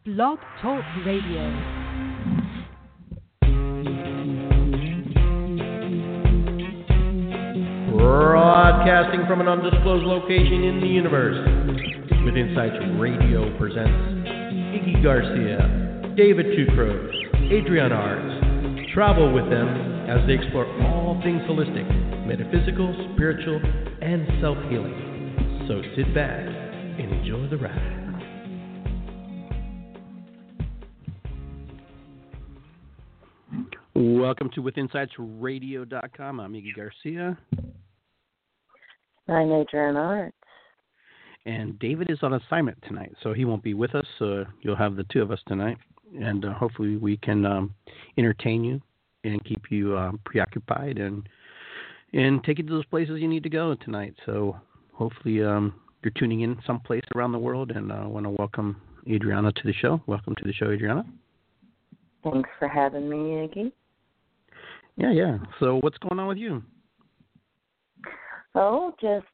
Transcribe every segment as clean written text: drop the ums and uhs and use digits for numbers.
Blog Talk Radio. Broadcasting from an undisclosed location in the universe, With Insights Radio presents Iggy Garcia, David Tucros, Adriana Arts. Travel with them as they explore all things holistic, metaphysical, spiritual, and self-healing. So sit back and enjoy the ride. Welcome to WithinsightsRadio.com. I'm Iggy Garcia. I'm Adriana Arts. And David is on assignment tonight, so he won't be with us. You'll have the two of us tonight. And hopefully we can entertain you and keep you preoccupied and take you to those places you need to go tonight. So hopefully you're tuning in someplace around the world, and I want to welcome Adriana to the show. Welcome to the show, Adriana. Thanks for having me, Iggy. Yeah. So what's going on with you? Oh, just,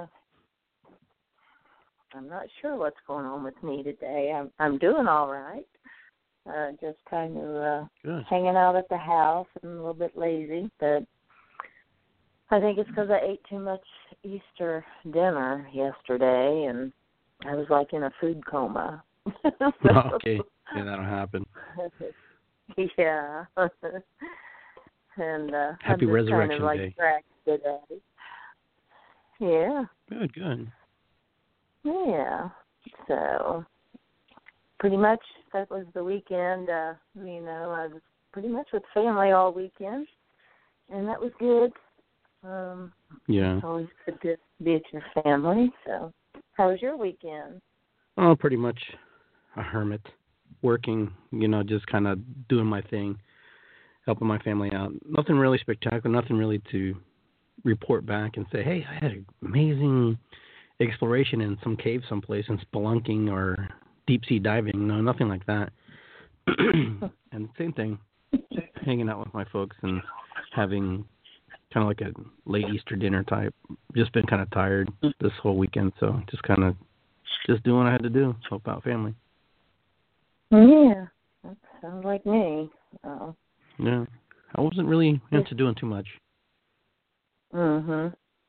I'm not sure what's going on with me today. I'm doing all right. Just kind of hanging out at the house and a little bit lazy, but I think it's because I ate too much Easter dinner yesterday, and I was like in a food coma. Okay, yeah, that'll happen. Yeah. And Happy I'm just Resurrection kind of like Day. distracted at it. Yeah. Good. Yeah. So pretty much that was the weekend. I was pretty much with family all weekend, and that was good. Yeah. It's always good to be with your family. So how was your weekend? Oh, pretty much a hermit. Working, just kind of doing my thing, helping my family out. Nothing really spectacular, nothing really to report back and say, hey, I had an amazing exploration in some cave someplace and spelunking or deep-sea diving. No, nothing like that. And same thing, hanging out with my folks and having kind of like a late Easter dinner type. Just been kind of tired this whole weekend, so just doing what I had to do, help out family. Yeah, that sounds like me. Oh. Yeah, I wasn't really into doing too much. Mhm.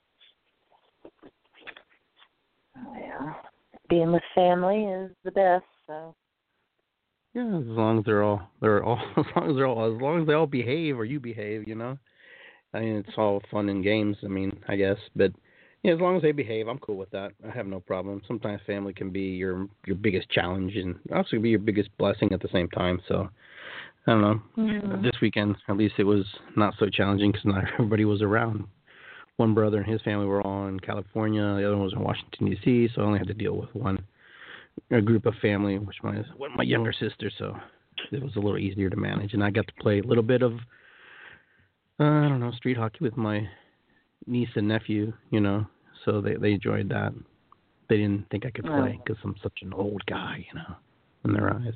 Yeah, being with family is the best. So. Yeah, as long as they all behave or you behave, I mean, it's all fun and games. I mean, I guess, but yeah, as long as they behave, I'm cool with that. I have no problem. Sometimes family can be your biggest challenge and also be your biggest blessing at the same time. So I don't know. Mm-hmm. This weekend, at least, it was not so challenging because not everybody was around. One brother and his family were all in California. The other one was in Washington, D.C., so I only had to deal with a group of family, which was my younger sister, so it was a little easier to manage. And I got to play a little bit of, street hockey with my niece and nephew, so they enjoyed that. They didn't think I could play because I'm such an old guy, in their eyes.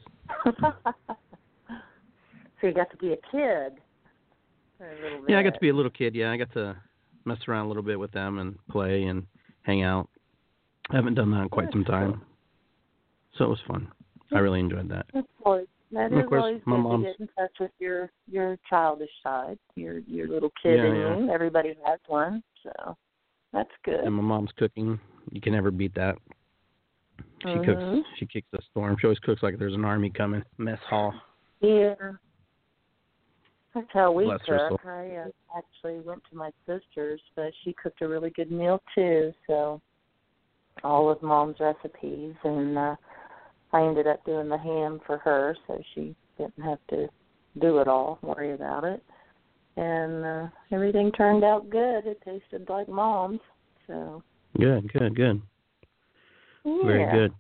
So you got to be a kid for a little bit. Yeah, I got to be a little kid. Yeah, I got to mess around a little bit with them and play and hang out. I haven't done that in quite some time. So it was fun. I really enjoyed that. That is of course, always my good mom's... to get in touch with your childish side, your little kid in you. Everybody has one, so that's good. And my mom's cooking. You can never beat that. She cooks. She kicks the storm. She always cooks like there's an army coming. Mess hall. Yeah. That's how we Bless her cook. soul. I actually went to my sister's, but she cooked a really good meal too. So all of Mom's recipes, and I ended up doing the ham for her, so she didn't have to do it all, worry about it. And everything turned out good. It tasted like Mom's. So Good. Yeah. Very good.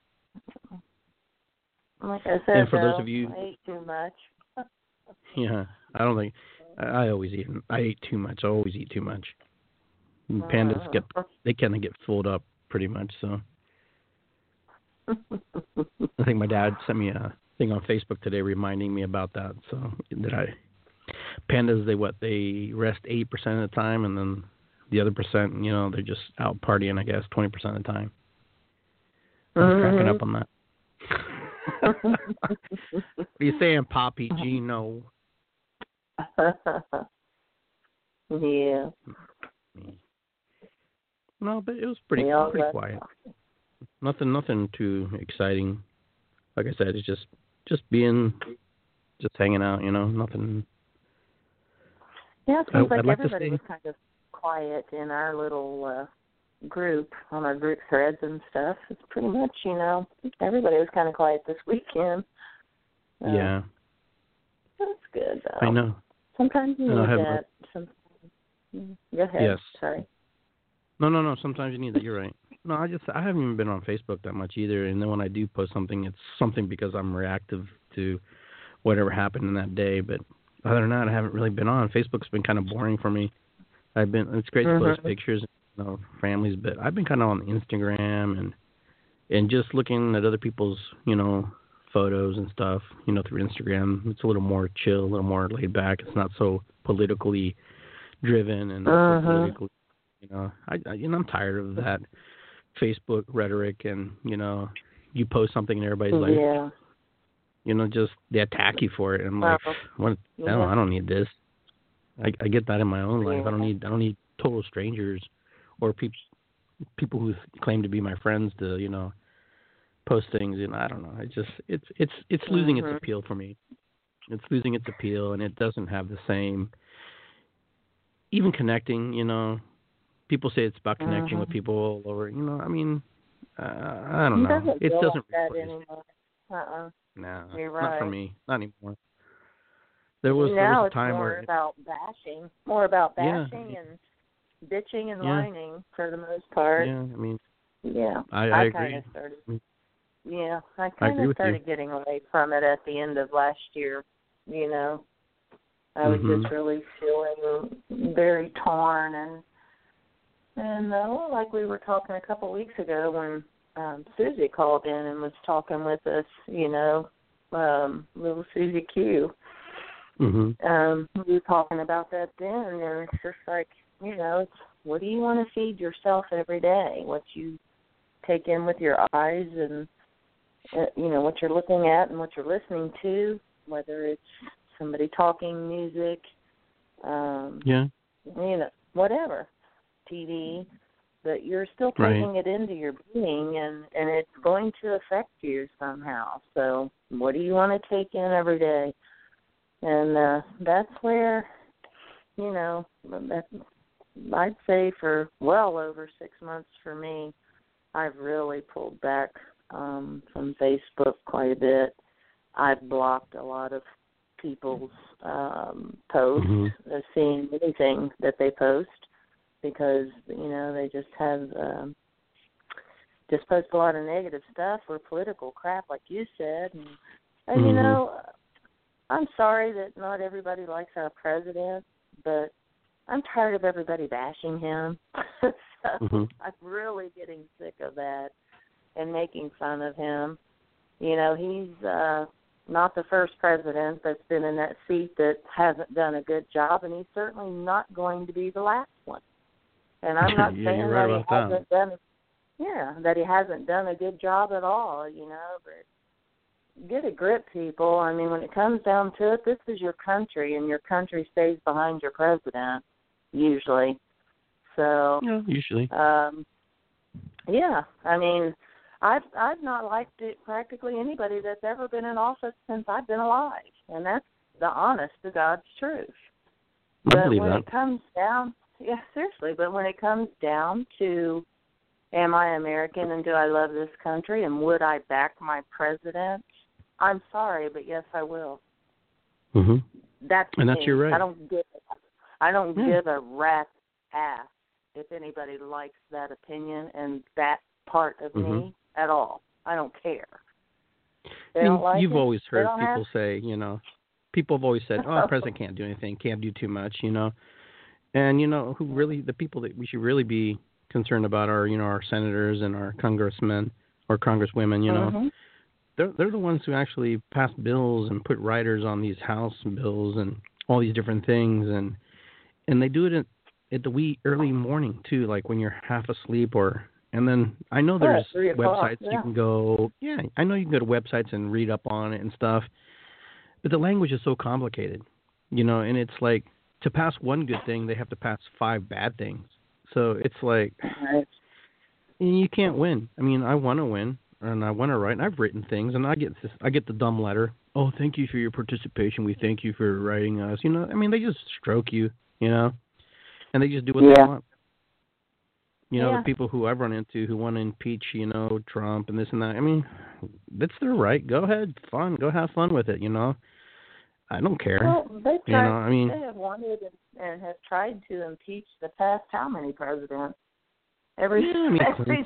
Like I said, and for those of you, I ate too much. Yeah, I don't think I always eat. I ate too much. I always eat too much. And pandas they kind of get filled up pretty much. So I think my dad sent me a thing on Facebook today reminding me about that. So pandas they rest 80% of the time, and then the other percent, they're just out partying. I guess 20% of the time. I was cracking up on that. What are you saying, Poppy Gino? Yeah. No, but it was pretty quiet. Nothing too exciting. Like I said, it's just hanging out, nothing. Yeah, it seems like everybody was kind of quiet in our little group, on our group threads and stuff. It's pretty much, everybody was kind of quiet this weekend. Yeah. That's good, though. I know. Sometimes you need that. Go ahead. Yes. Sorry. No. Sometimes you need that. You're right. No, I haven't even been on Facebook that much either. And then when I do post something, it's something because I'm reactive to whatever happened in that day. But other than that, I haven't really been on. Facebook's been kind of boring for me. It's great to post pictures, families, but I've been kind of on Instagram and just looking at other people's, photos and stuff, through Instagram. It's a little more chill, a little more laid back. It's not so politically driven and not so politically, I'm tired of that Facebook rhetoric and, you post something and everybody's like, just they attack you for it. And I'm like, I don't need this. I get that in my own life. I don't need total strangers or people who claim to be my friends to, post things. And I don't know. It's losing its appeal for me. It's losing its appeal, and it doesn't have the same. Even connecting, people say it's about connecting with people all over. I don't know. It doesn't that anymore. No, you're right. Not for me. Not anymore. There was a time more where about bashing and bitching and whining for the most part. Yeah, I agree. Kind of started. Yeah, I kind of started getting away from it at the end of last year. I was just really feeling very torn and like we were talking a couple weeks ago when Susie called in and was talking with us, little Susie Q. We were talking about that then, and it's just like, it's, what do you want to feed yourself every day? What you take in with your eyes and, what you're looking at and what you're listening to, whether it's somebody talking, music, whatever, TV, but you're still taking it into your being, and it's going to affect you somehow. So what do you want to take in every day? And that's where, I'd say for well over 6 months for me, I've really pulled back from Facebook quite a bit. I've blocked a lot of people's posts, seeing anything that they post, because, they just have just post a lot of negative stuff or political crap, like you said. And I'm sorry that not everybody likes our president, but I'm tired of everybody bashing him. So I'm really getting sick of that and making fun of him. He's not the first president that's been in that seat that hasn't done a good job, and he's certainly not going to be the last one. And I'm not saying that he hasn't done that he hasn't done a good job at all, but get a grip, people. I mean, when it comes down to it, this is your country, and your country stays behind your president, usually. So usually. I mean, I've not liked it practically anybody that's ever been in office since I've been alive, and that's the honest to God's truth. But when it comes down, seriously, but when it comes down to, am I American and do I love this country and would I back my president? I'm sorry, but yes, I will. That's you're right. I don't give a rat's ass if anybody likes that opinion and that part of me at all. I don't care. They don't like You've it, always heard people say, people have always said, the president can't do anything, can't do too much, And, who really, the people that we should really be concerned about are, our senators and our congressmen or congresswomen, They're the ones who actually pass bills and put riders on these House bills and all these different things. And they do it at the wee early morning, too, like when you're half asleep or And then I know there's 3 o'clock, websites yeah. you can go. Yeah, I know you can go to websites and read up on it and stuff. But the language is so complicated, and it's like to pass one good thing, they have to pass 5 bad things. So it's like Right. you can't win. I mean, I want to win and I want to write. And I've written things, and I get the dumb letter. Oh, thank you for your participation. We thank you for writing us. I mean, they just stroke you, and they just do what they want. The people who I've run into who want to impeach, Trump and this and that. I mean, that's their right. Go ahead, go have fun with it. I don't care. Well, they've tried. They have wanted and have tried to impeach the past how many presidents? Clinton,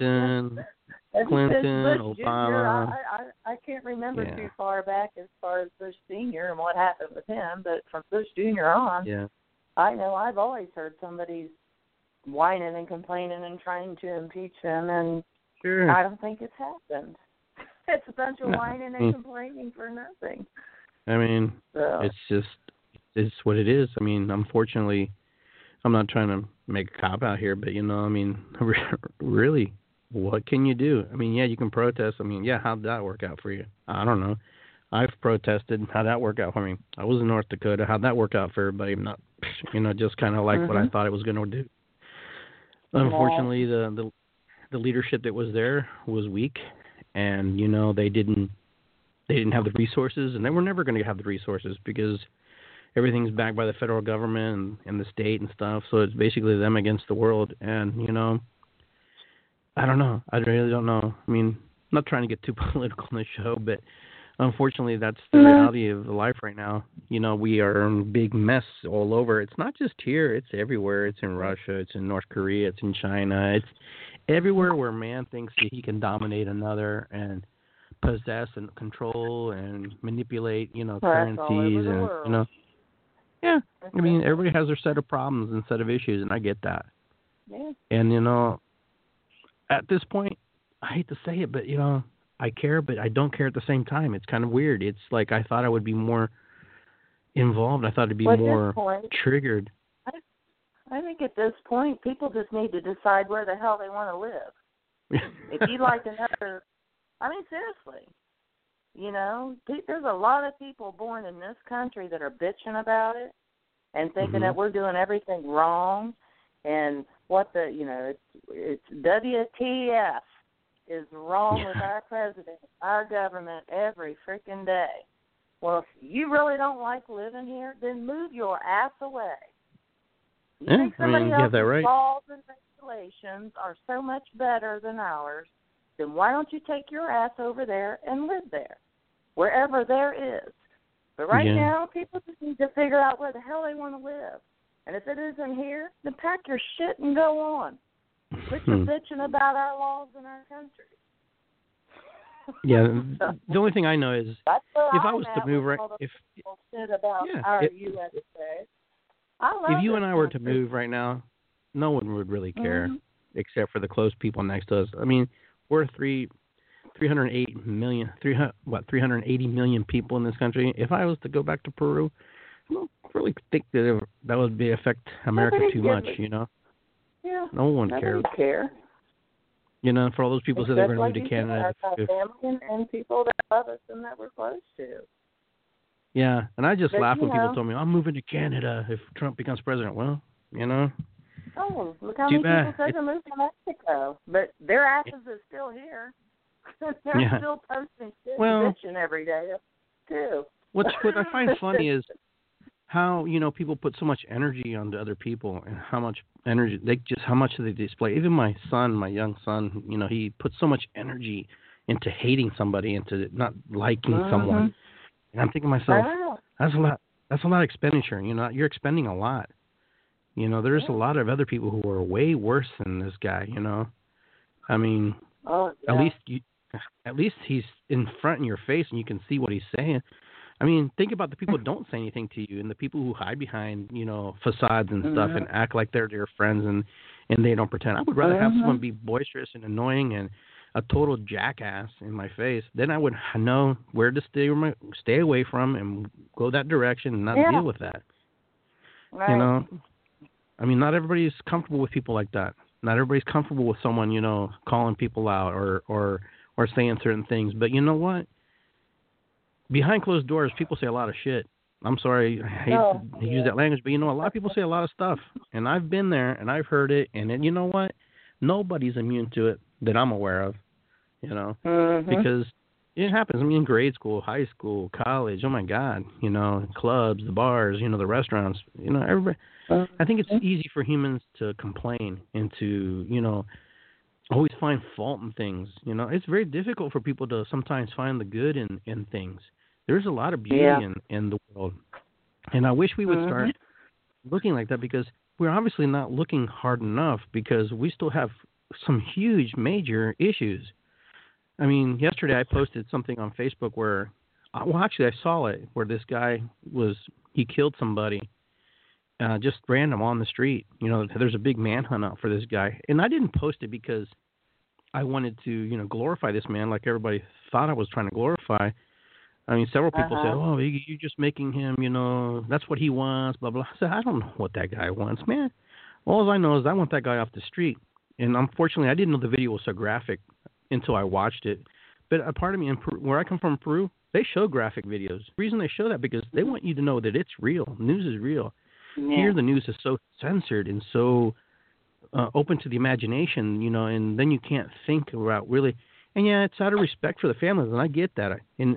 Bush Obama. Jr. I can't remember too far back as far as Bush Sr. and what happened with him, but from Bush Jr. on, I know I've always heard somebody's whining and complaining and trying to impeach them, and I don't think it's happened. It's a bunch of whining and complaining for nothing. I mean, it's what it is. I mean, unfortunately, I'm not trying to make a cop out here, but I mean, really, what can you do? I mean, yeah, you can protest. I mean, yeah, how'd that work out for you? I don't know. I've protested. How'd that work out for me? I was in North Dakota. How'd that work out for everybody? Not, just kind of like what I thought it was going to do. Unfortunately, the leadership that was there was weak, and they didn't have the resources, and they were never going to have the resources because everything's backed by the federal government and the state and stuff. So it's basically them against the world. And I don't know. I really don't know. I mean, I'm not trying to get too political in the show, but unfortunately, that's the reality of life right now. We are in a big mess all over. It's not just here. It's everywhere. It's in Russia. It's in North Korea. It's in China. It's everywhere where man thinks that he can dominate another and possess and control and manipulate, currencies and, yeah. I mean, everybody has their set of problems and set of issues, and I get that. Yeah. And, at this point, I hate to say it, but, I care, but I don't care at the same time. It's kind of weird. It's like I thought I would be more involved. I thought it'd be more triggered. I think at this point, people just need to decide where the hell they want to live. If you'd like another, I mean, seriously, there's a lot of people born in this country that are bitching about it and thinking that we're doing everything wrong and it's WTF is wrong with our president, our government every freaking day. Well, if you really don't like living here, then move your ass away. You think somebody else's laws and regulations are so much better than ours, then why don't you take your ass over there and live there, wherever there is? But right now, people just need to figure out where the hell they want to live. And if it isn't here, then pack your shit and go on. Quit your bitching about our laws in our country. Yeah, the only thing I know is if I was to move if you and I were to move right now, no one would really care except for the close people next to us. I mean, we're 380 million people in this country. If I was to go back to Peru, I don't really think that would affect America too much, Yeah. No one cares. Care. For all those people who say they're going to move to Canada. Our family and people that love us and that we're close to. Yeah, and I just laugh when people tell me, I'm moving to Canada if Trump becomes president. Well, Oh, look how many people say they're moving to Mexico. But their asses are still here. They're still posting shit and bitching every day, too. What I find funny is how, people put so much energy onto other people and how much energy how much they display. Even my young son, he puts so much energy into hating somebody, into not liking someone. And I'm thinking to myself, that's a lot of expenditure. You're expending a lot. There's a lot of other people who are way worse than this guy, I mean, at least he's in front in your face and you can see what he's saying. I mean, think about the people who don't say anything to you and the people who hide behind, facades and stuff and act like they're your friends and they don't pretend. I would rather have someone be boisterous and annoying and a total jackass in my face. Then I would know where to stay away from and go that direction and not deal with that. Right. I mean, not everybody is comfortable with people like that. Not everybody's comfortable with someone, calling people out or saying certain things. But you know what? Behind closed doors, people say a lot of shit. I'm sorry, I hate to use that language, but a lot of people say a lot of stuff, and I've been there and I've heard it, and then, you know what? Nobody's immune to it that I'm aware of, because it happens. I mean, in grade school, high school, college. Oh my God, clubs, the bars, the restaurants. Everybody. I think it's easy for humans to complain and to, always find fault in things. It's very difficult for people to sometimes find the good in things. There's a lot of beauty in the world, and I wish we would start looking like that, because we're obviously not looking hard enough, because we still have some huge, major issues. I mean, yesterday I posted something on Facebook where, actually I saw it, where this guy he killed somebody, just random on the street. There's a big manhunt out for this guy, and I didn't post it because I wanted to, glorify this man like everybody thought I was trying to glorify. I mean, several people said, "Oh, you're just making him, that's what he wants, blah, blah." I said, I don't know what that guy wants, man. All I know is I want that guy off the street. And unfortunately, I didn't know the video was so graphic until I watched it. But a part of me, where I come from, Peru, they show graphic videos. The reason they show that, because they want you to know that it's real. News is real. Yeah. Here, the news is so censored and so open to the imagination, and then you can't think about really. And it's out of respect for the families, and I get that. And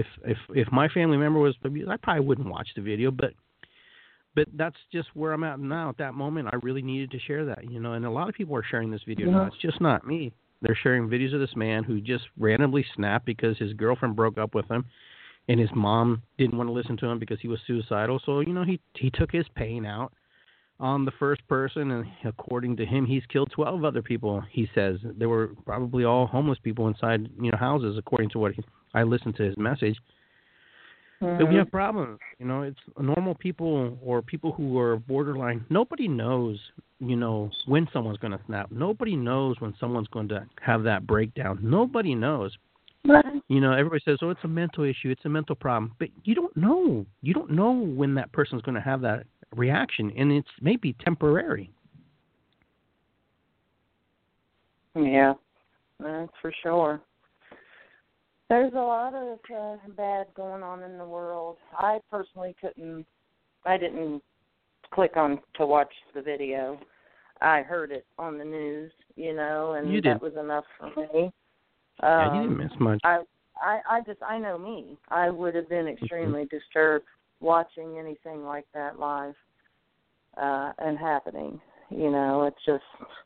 if my family member was abused, I probably wouldn't watch the video. But that's just where I'm at now. At that moment, I really needed to share that, And a lot of people are sharing this video now. It's just not me. They're sharing videos of this man who just randomly snapped because his girlfriend broke up with him, and his mom didn't want to listen to him because he was suicidal. So he took his pain out on the first person, and according to him, he's killed 12 other people. He says they were probably all homeless people inside, houses, according to what I listened to his message. But we have problems, It's normal people or people who are borderline. Nobody knows, when someone's going to snap. Nobody knows when someone's going to have that breakdown. Nobody knows. Right. Everybody says, "Oh, it's a mental issue. It's a mental problem." But you don't know. You don't know when that person's going to have that reaction, and it's maybe temporary. Yeah, that's for sure. There's a lot of bad going on in the world. I personally I didn't click on to watch the video. I heard it on the news, and that was enough for me. You didn't miss much. I know me. I would have been extremely disturbed watching anything like that live and happening. It's just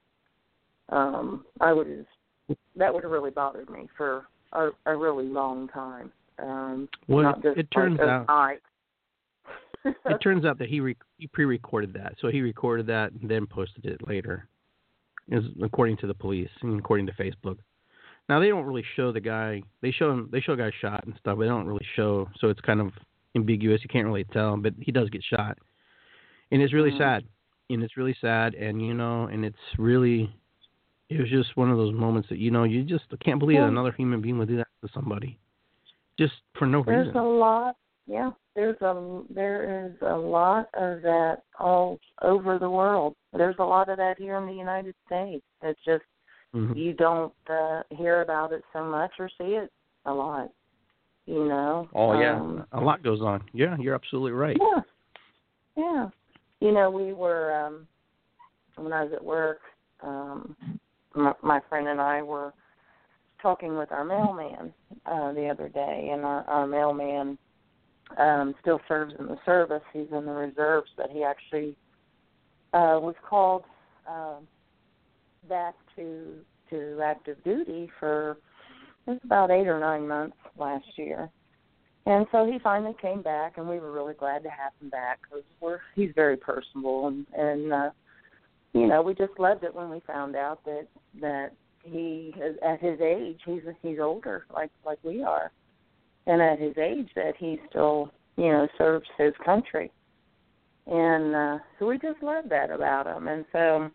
that would have really bothered me for a really long time. Well, it turns out it turns out that he pre-recorded that. So he recorded that and then posted it later, according to the police and according to Facebook. Now, they don't really show the guy. They show a guy shot and stuff, but they don't really show. So it's kind of ambiguous. You can't really tell, but he does get shot. And it's really sad. And it's really sad. And, and it was just one of those moments that, you just can't believe that another human being would do that to somebody. Just for no reason. There's a lot. Yeah, there is a lot of that all over the world. There's a lot of that here in the United States. It's just, you don't hear about it so much or see it a lot, Oh, yeah. A lot goes on. Yeah, you're absolutely right. Yeah. We were, when I was at work, my friend and I were talking with our mailman the other day, and our mailman still serves in the service. He's in the reserves, but he actually was called back to active duty for about 8 or 9 months last year. And so he finally came back, and we were really glad to have him back because he's very personable, and we just loved it when we found out that he, at his age, he's older like we are, and at his age that he still serves his country, and so we just loved that about him. And so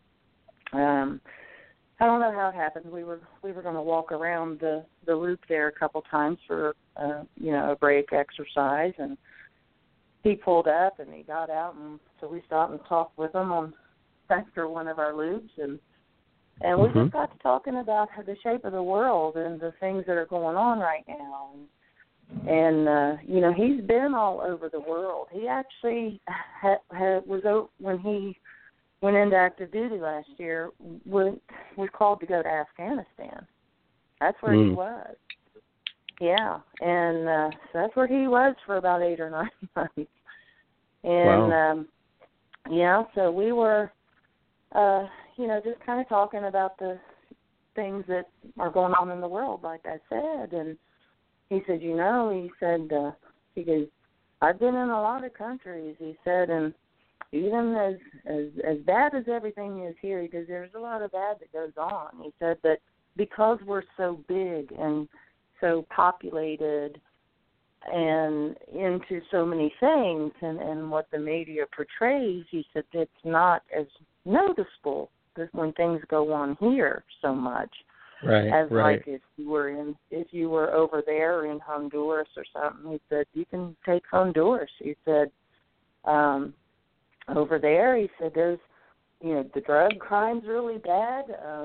I don't know how it happened. We were going to walk around the loop there a couple times for a break exercise, and he pulled up and he got out, and so we stopped and talked with him after one of our loops, and And we just got to talking about the shape of the world and the things that are going on right now. And you know, he's been all over the world. He actually when he went into active duty last year, was called to go to Afghanistan. That's where he was. Yeah, and so that's where he was for about 8 or 9 months. And, yeah, so we were, you know, just kind of talking about the things that are going on in the world, like I said. And he said, you know, he goes, I've been in a lot of countries, he said, and even as bad as everything is here, he goes, there's a lot of bad that goes on. He said, but because we're so big and so populated and into so many things and what the media portrays, he said it's not as noticeable when things go on here so much. Right. Like if you were over there in Honduras or something, he said, you can take Honduras. He said, over there, he said, there's, you know, the drug crime's really bad,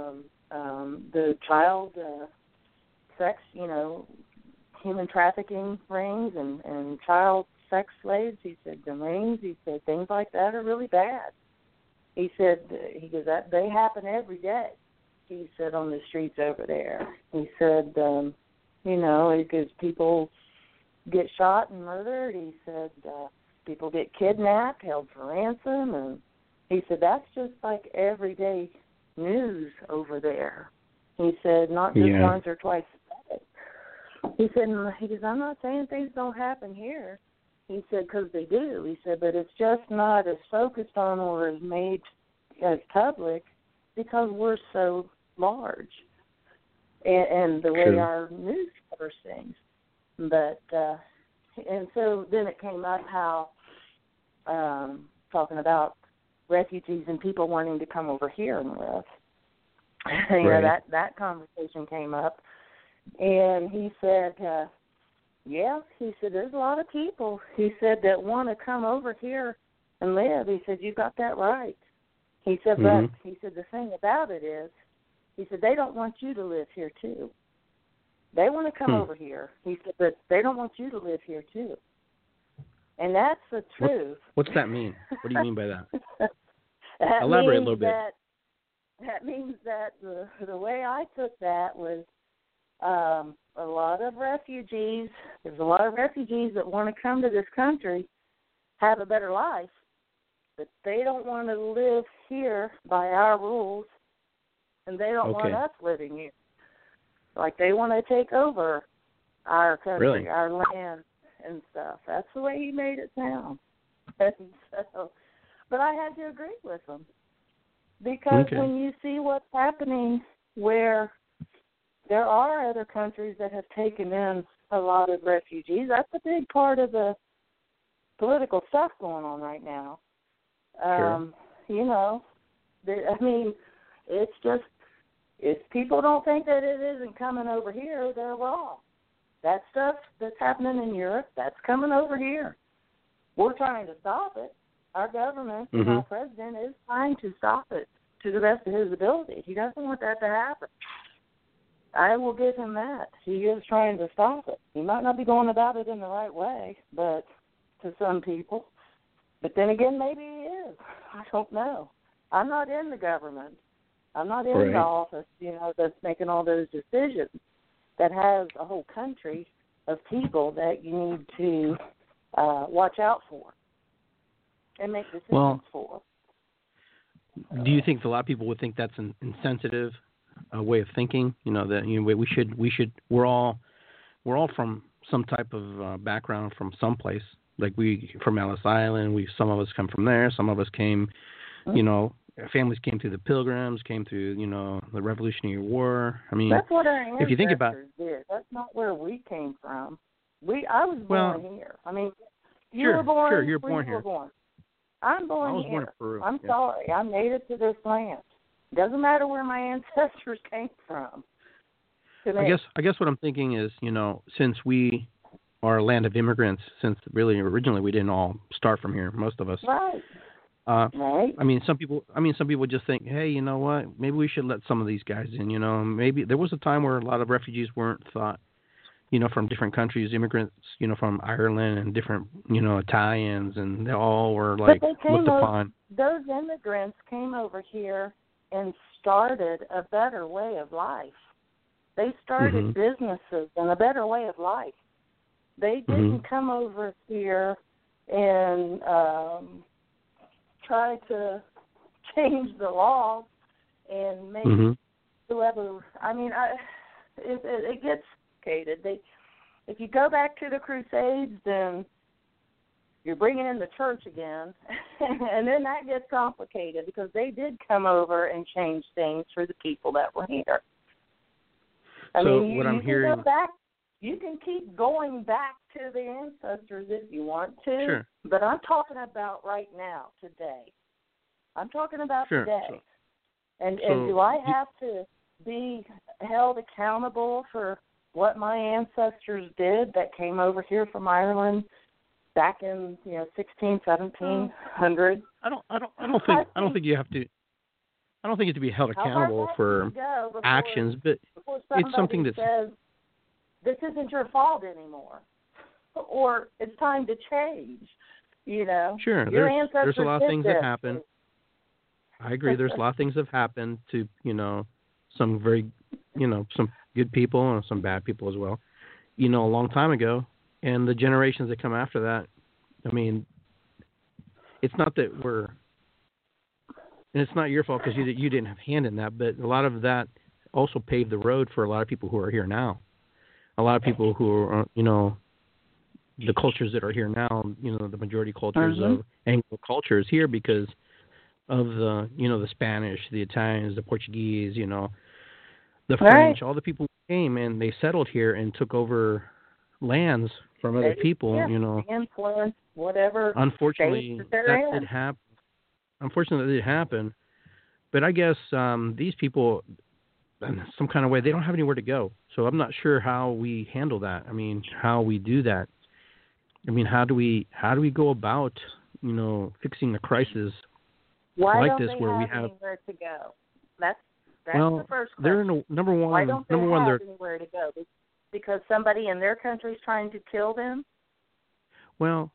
the child sex, you know, human trafficking rings and child sex slaves, he said, the rings, he said, things like that are really bad. He said, that they happen every day, he said, on the streets over there. He said, you know, because people get shot and murdered. He said, people get kidnapped, held for ransom, and he said, that's just like everyday news over there. He said, not just once or twice a day. He said, I'm not saying things don't happen here. He said, because they do. He said, but it's just not as focused on or as made as public because we're so large and the way our news covers things. But, and so then it came up how, talking about refugees and people wanting to come over here and live. You know, that conversation came up. And he said, he said, there's a lot of people, he said, that want to come over here and live. He said, you got that right. He said, but he said, the thing about it is, he said, they don't want you to live here too. They want to come over here. He said, but they don't want you to live here too. And that's the truth. What's that mean? What do you mean by that? Elaborate a little bit. That means that the way I took that was a lot of refugees, there's a lot of refugees that want to come to this country, have a better life, but they don't want to live here by our rules, and they don't want us living here. Like they want to take over our country, our land and stuff. That's the way he made it sound. And so, but I had to agree with him. Because when you see what's happening where there are other countries that have taken in a lot of refugees, that's a big part of the political stuff going on right now. You know, I mean, it's just, if people don't think that it isn't coming over here, they're wrong. That stuff that's happening in Europe, that's coming over here. We're trying to stop it. Our government and our president is trying to stop it to the best of his ability. He doesn't want that to happen. I will give him that. He is trying to stop it. He might not be going about it in the right way, but to some people. But then again, maybe he is. I don't know. I'm not in the government. I'm not in the office, you know, that's making all those decisions. That has a whole country of people that you need to watch out for and make decisions for. Do you think a lot of people would think that's an insensitive way of thinking? You know, that we're all from some type of background from someplace. Like from Ellis Island, some of us come from there. Some of us came, you know, families came through the Pilgrims, came through, you know, the Revolutionary War. I mean, that's what our ancestors if you think about did. That's not where we came from. I was born here. I mean, you were born. Sure, you're born here. I'm born here. I was born in Peru. I'm sorry. I'm native to this land. Doesn't matter where my ancestors came from. I guess what I'm thinking is, you know, since we are a land of immigrants, since really originally we didn't all start from here, most of us. Right. Right. I mean, some people just think, hey, you know what? Maybe we should let some of these guys in. You know, maybe there was a time where a lot of refugees weren't thought, you know, from different countries, immigrants, you know, from Ireland and different, you know, Italians, and they all were like looked upon. Those immigrants came over here and started a better way of life. They started businesses and a better way of life. They didn't come over here and try to change the laws and make whoever. I mean, it gets complicated. If you go back to the Crusades, then you're bringing in the church again, and then that gets complicated because they did come over and change things for the people that were here. I mean, what I'm hearing, can go back. You can keep going back to the ancestors if you want to, sure. But I'm talking about right now, today. I'm talking about today. And do I have to be held accountable for what my ancestors did that came over here from Ireland back in 1700? I don't think you have to. I don't think you have to be held accountable for actions, but it's something that says this isn't your fault anymore, or it's time to change. You know, sure. There's a lot of things that happen. I agree. There's a lot of things that have happened to some very some good people and some bad people as well. A long time ago, and the generations that come after that. I mean, it's not that and it's not your fault because you didn't have a hand in that, but a lot of that also paved the road for a lot of people who are here now. A lot of people who are, the cultures that are here now, the majority cultures of Anglo culture is here because of the, the Spanish, the Italians, the Portuguese, the French, all the people who came and they settled here and took over lands from other people, influence, whatever. Unfortunately, that did happen. Unfortunately, that did happen. But I guess these people, in some kind of way, they don't have anywhere to go. So I'm not sure how we handle that. I mean, how we do that. I mean, how do we go about, fixing the crisis like this where we have anywhere to go? That's the first question. They're number one. Why don't they have anywhere to go? Because somebody in their country is trying to kill them? Well,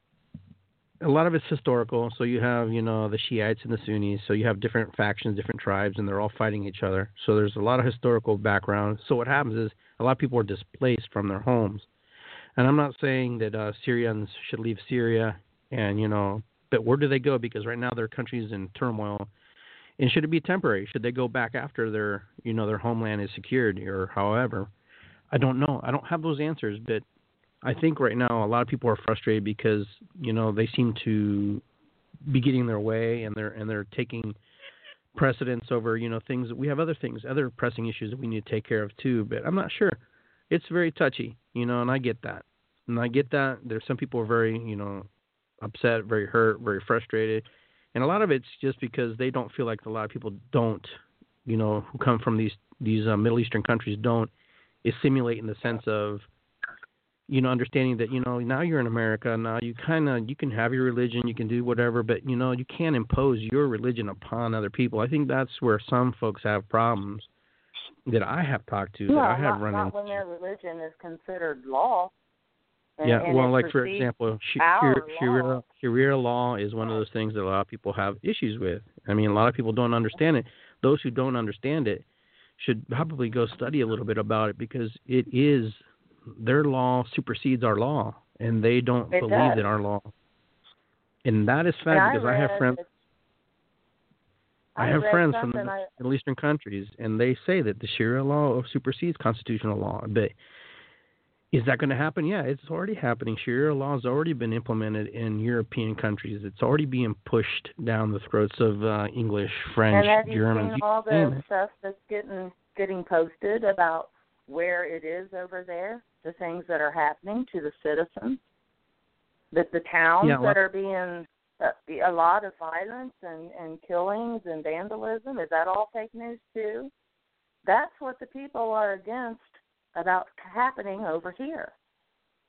a lot of it's historical. So you have, the Shiites and the Sunnis. So you have different factions, different tribes, and they're all fighting each other. So there's a lot of historical background. So what happens is a lot of people are displaced from their homes. And I'm not saying that Syrians should leave Syria and, but where do they go? Because right now their country's in turmoil. And should it be temporary? Should they go back after their homeland is secured or however? I don't know. I don't have those answers, but I think right now a lot of people are frustrated because they seem to be getting their way and they're taking precedence over things. We have other pressing issues that we need to take care of too. But I'm not sure. It's very touchy, and I get that. There's some people are very upset, very hurt, very frustrated, and a lot of it's just because they don't feel like a lot of people don't who come from these Middle Eastern countries don't assimilate in the sense of understanding that, now you're in America, now you can have your religion, you can do whatever, but, you can't impose your religion upon other people. I think that's where some folks have problems that I have talked to, that I have run into. Not when their religion is considered law. And well, like, for example, Sharia law is one of those things that a lot of people have issues with. I mean, a lot of people don't understand it. Those who don't understand it should probably go study a little bit about it because it is their law supersedes our law, and they don't believe that our law. And that is fact because I have friends. I have friends from the Middle Eastern countries, and they say that the Sharia law supersedes constitutional law. But is that going to happen? Yeah, it's already happening. Sharia law has already been implemented in European countries. It's already being pushed down the throats of English, French, German. And have you seen all the stuff that's getting posted about where it is over there, the things that are happening to the citizens, that the towns that are being a lot of violence and killings and vandalism? Is that all fake news too? That's what the people are against about happening over here.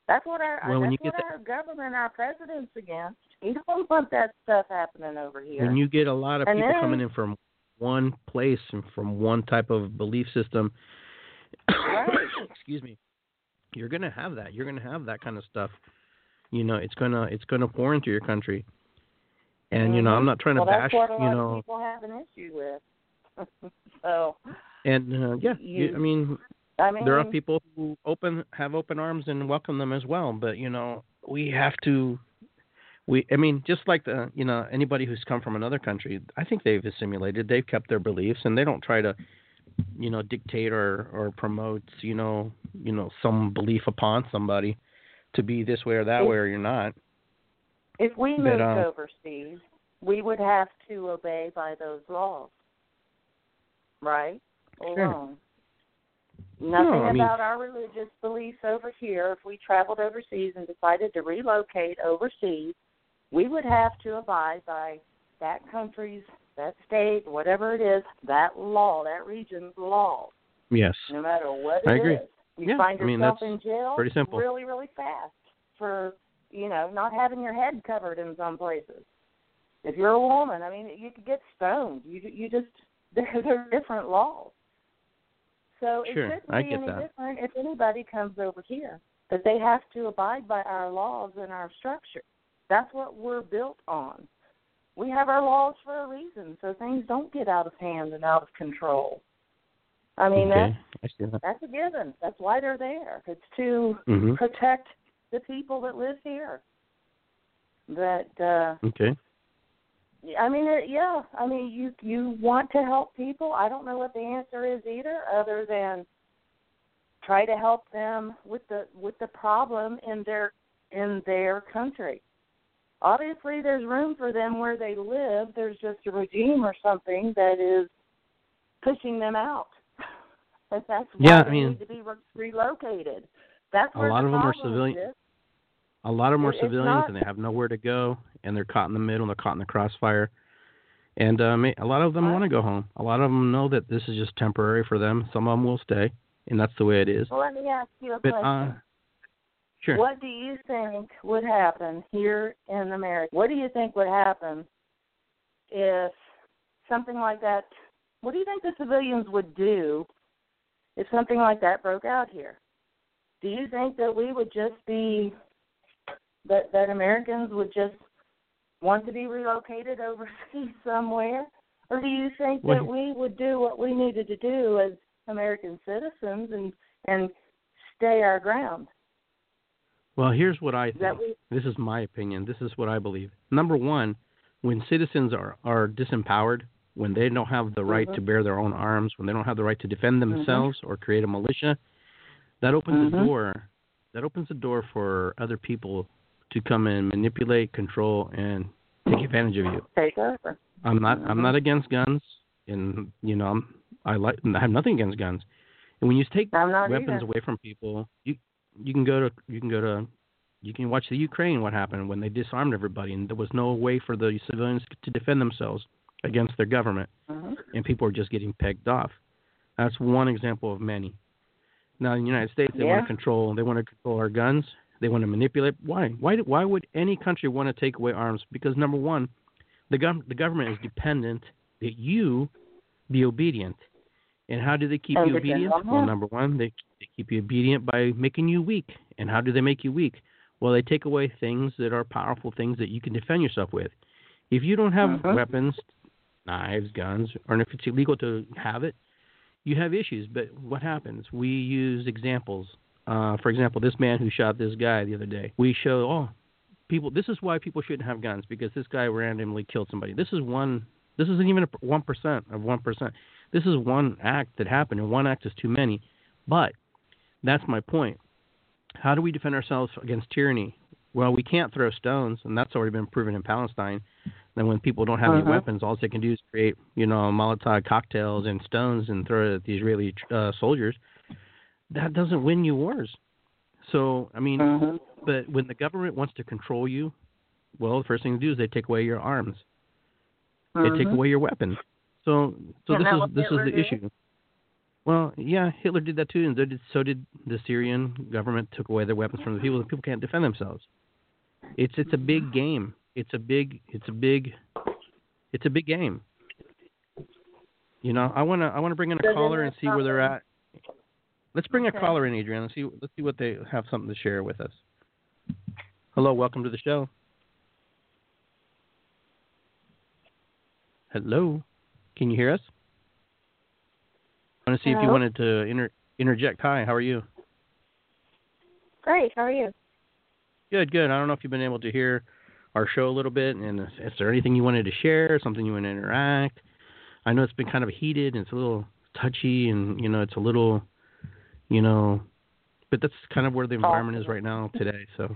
That's what our government, our president's against. We don't want that stuff happening over here. When you get a lot of people coming in from one place and from one type of belief system, right. excuse me, you're going to have that. You're going to have that kind of stuff. You know, it's gonna pour into your country. And you know, I'm not trying to bash. That's what a lot of people have an issue with. So. And I mean, there are people who have open arms and welcome them as well. But you know, we have to. I mean, just like anybody who's come from another country, I think they've assimilated. They've kept their beliefs, and they don't try to, dictate or promote, some belief upon somebody to be this way or that way, or you're not. If we moved overseas, we would have to obey by those laws, right? Sure. Alone. Nothing about our religious beliefs over here. If we traveled overseas and decided to relocate overseas, we would have to abide by that country's, that state, whatever it is, that law, that region's law. Yes. No matter what I it agree. is. You find yourself in jail pretty simple. really, really fast for, not having your head covered in some places. If you're a woman, I mean, you could get stoned. You just, there are different laws. So it shouldn't be any different if anybody comes over here. But they have to abide by our laws and our structure. That's what we're built on. We have our laws for a reason, so things don't get out of hand and out of control. I mean, that's a given. That's why they're there. It's to protect the people that live here. Okay. I mean, I mean, you want to help people. I don't know what the answer is either, other than try to help them with the problem in their country. Obviously, there's room for them where they live. There's just a regime or something that is pushing them out. And that's why they need to be relocated. That's where a lot of them are civilians. A lot of them are civilians, and they have nowhere to go, and they're caught in the middle, and they're caught in the crossfire. And a lot of them want to go home. A lot of them know that this is just temporary for them. Some of them will stay, and that's the way it is. Well, let me ask you a question. Sure. What do you think would happen here in America? What do you think would happen if something like that, what do you think the civilians would do if something like that broke out here? Do you think that we would just be, that Americans would just want to be relocated overseas somewhere? Or do you think that we would do what we needed to do as American citizens and stay our ground? Well, here's what I think. This is my opinion. This is what I believe. Number one, when citizens are disempowered, when they don't have the right to bear their own arms, when they don't have the right to defend themselves or create a militia, that opens the door. That opens the door for other people to come and manipulate, control, and take advantage of you. Take over. I'm not against guns, and I have nothing against guns. And when you take weapons away from people, you can watch the Ukraine, what happened when they disarmed everybody, and there was no way for the civilians to defend themselves against their government, and people were just getting pegged off. That's one example of many. Now in the United States, they want to control our guns. They want to manipulate. Why? Why would any country want to take away arms? Because number one, the government is dependent that you be obedient. And how do they keep you obedient? Well, number one, they keep you obedient by making you weak. And how do they make you weak? Well, they take away things that are powerful things that you can defend yourself with. If you don't have weapons, knives, guns, or if it's illegal to have it, you have issues. But what happens? We use examples. For example, this man who shot this guy the other day. We show, people. This is why people shouldn't have guns, because this guy randomly killed somebody. This isn't even 1% of 1%. This is one act that happened, and one act is too many. But that's my point. How do we defend ourselves against tyranny? Well, we can't throw stones, and that's already been proven in Palestine. Then when people don't have any weapons, all they can do is create, Molotov cocktails and stones and throw it at the Israeli soldiers. That doesn't win you wars. So, I mean, but when the government wants to control you, well, the first thing to do is they take away your arms. They take away your weapons. So this is the issue. Well, yeah, Hitler did that too, and so did the Syrian government. Took away their weapons from the people. The people can't defend themselves. It's a big game. It's a big game. You know, I wanna bring in a caller and see where they're at. Let's bring a caller in, Adrienne. Let's see what they have something to share with us. Hello, welcome to the show. Hello, can you hear us? I want to see if you wanted to interject. Hi, how are you? Great, how are you? Good. I don't know if you've been able to hear our show a little bit, and is there anything you wanted to share, something you want to interact? I know it's been kind of heated, and it's a little touchy, and, you know, it's a little, you know, but that's kind of where the environment is right now today, so.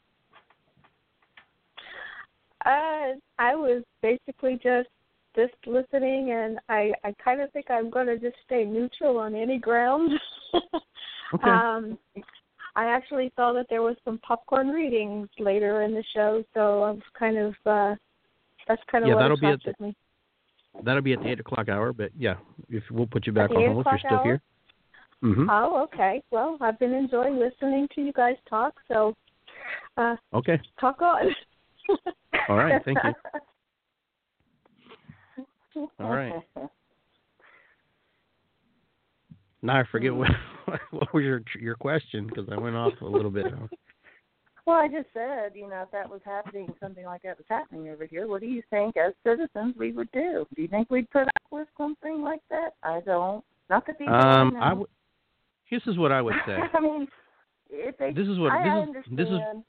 I was basically just listening, and I kind of think I'm going to just stay neutral on any ground. Okay. I actually saw that there was some popcorn readings later in the show, so I was kind of that's kind of what attracted me. That'll be at the 8 o'clock hour, but yeah, if we'll put you back on hold if you're still hour? here. Mm-hmm. Oh, okay. Well, I've been enjoying listening to you guys talk, so okay. Talk on. All right, thank you. All right. Now I forget what was your question, because I went off a little bit. Well, I just said, you know, if that was happening, something like that was happening over here, what do you think as citizens we would do? Do you think we'd put up with something like that? I don't. Not that people know. This is what I would say. I mean, I understand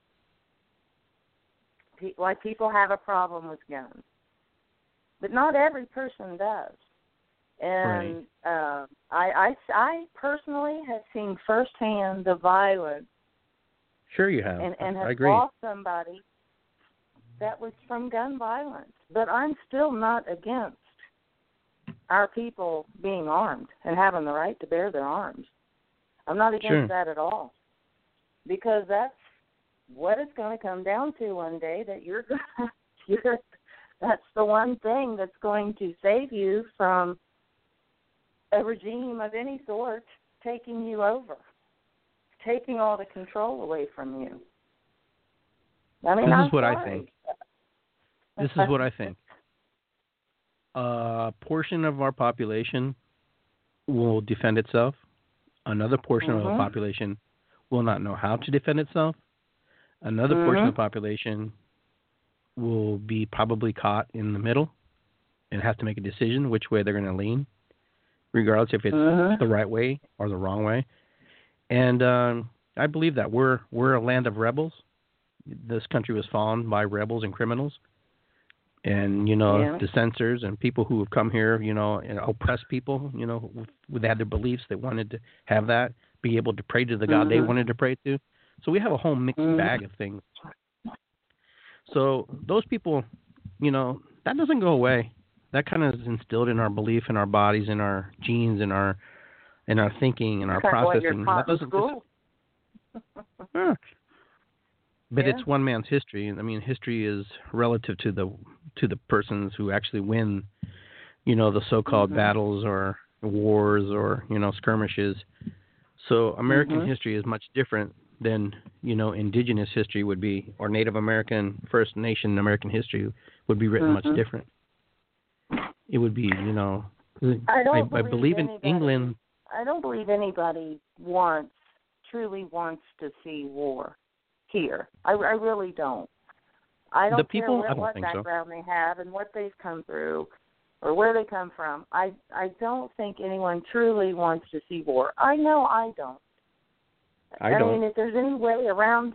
why people have a problem with guns, but not every person does. And right. I personally have seen firsthand the violence. Sure you have. And have I agree. lost somebody that was from gun violence. But I'm still not against our people being armed and having the right to bear their arms. I'm not against that at all. Because that's what it's going to come down to one day, that that's the one thing that's going to save you from a regime of any sort taking you over, taking all the control away from you. I mean, this is what I think. This is what I think. A portion of our population will defend itself. Another portion of the population will not know how to defend itself. Another portion of the population will be probably caught in the middle and have to make a decision which way they're going to lean, regardless if it's the right way or the wrong way. And I believe that we're a land of rebels. This country was founded by rebels and criminals, and the censors and people who have come here, and oppress people. They had their beliefs. They wanted to have that, be able to pray to the God they wanted to pray to. So we have a whole mixed bag of things. So those people, that doesn't go away. That kind of is instilled in our belief, in our bodies, in our genes, in our thinking, in our processing. That doesn't But it's one man's history, and I mean, history is relative to the persons who actually win, the so-called battles or wars or skirmishes. So American history is much different than indigenous history would be, or Native American, First Nation American history would be written much different. It would be, I believe in England. I don't believe anybody truly wants to see war here. I really don't. I don't care what background they have and what they've come through or where they come from. I don't think anyone truly wants to see war. I know I don't. I mean, if there's any way around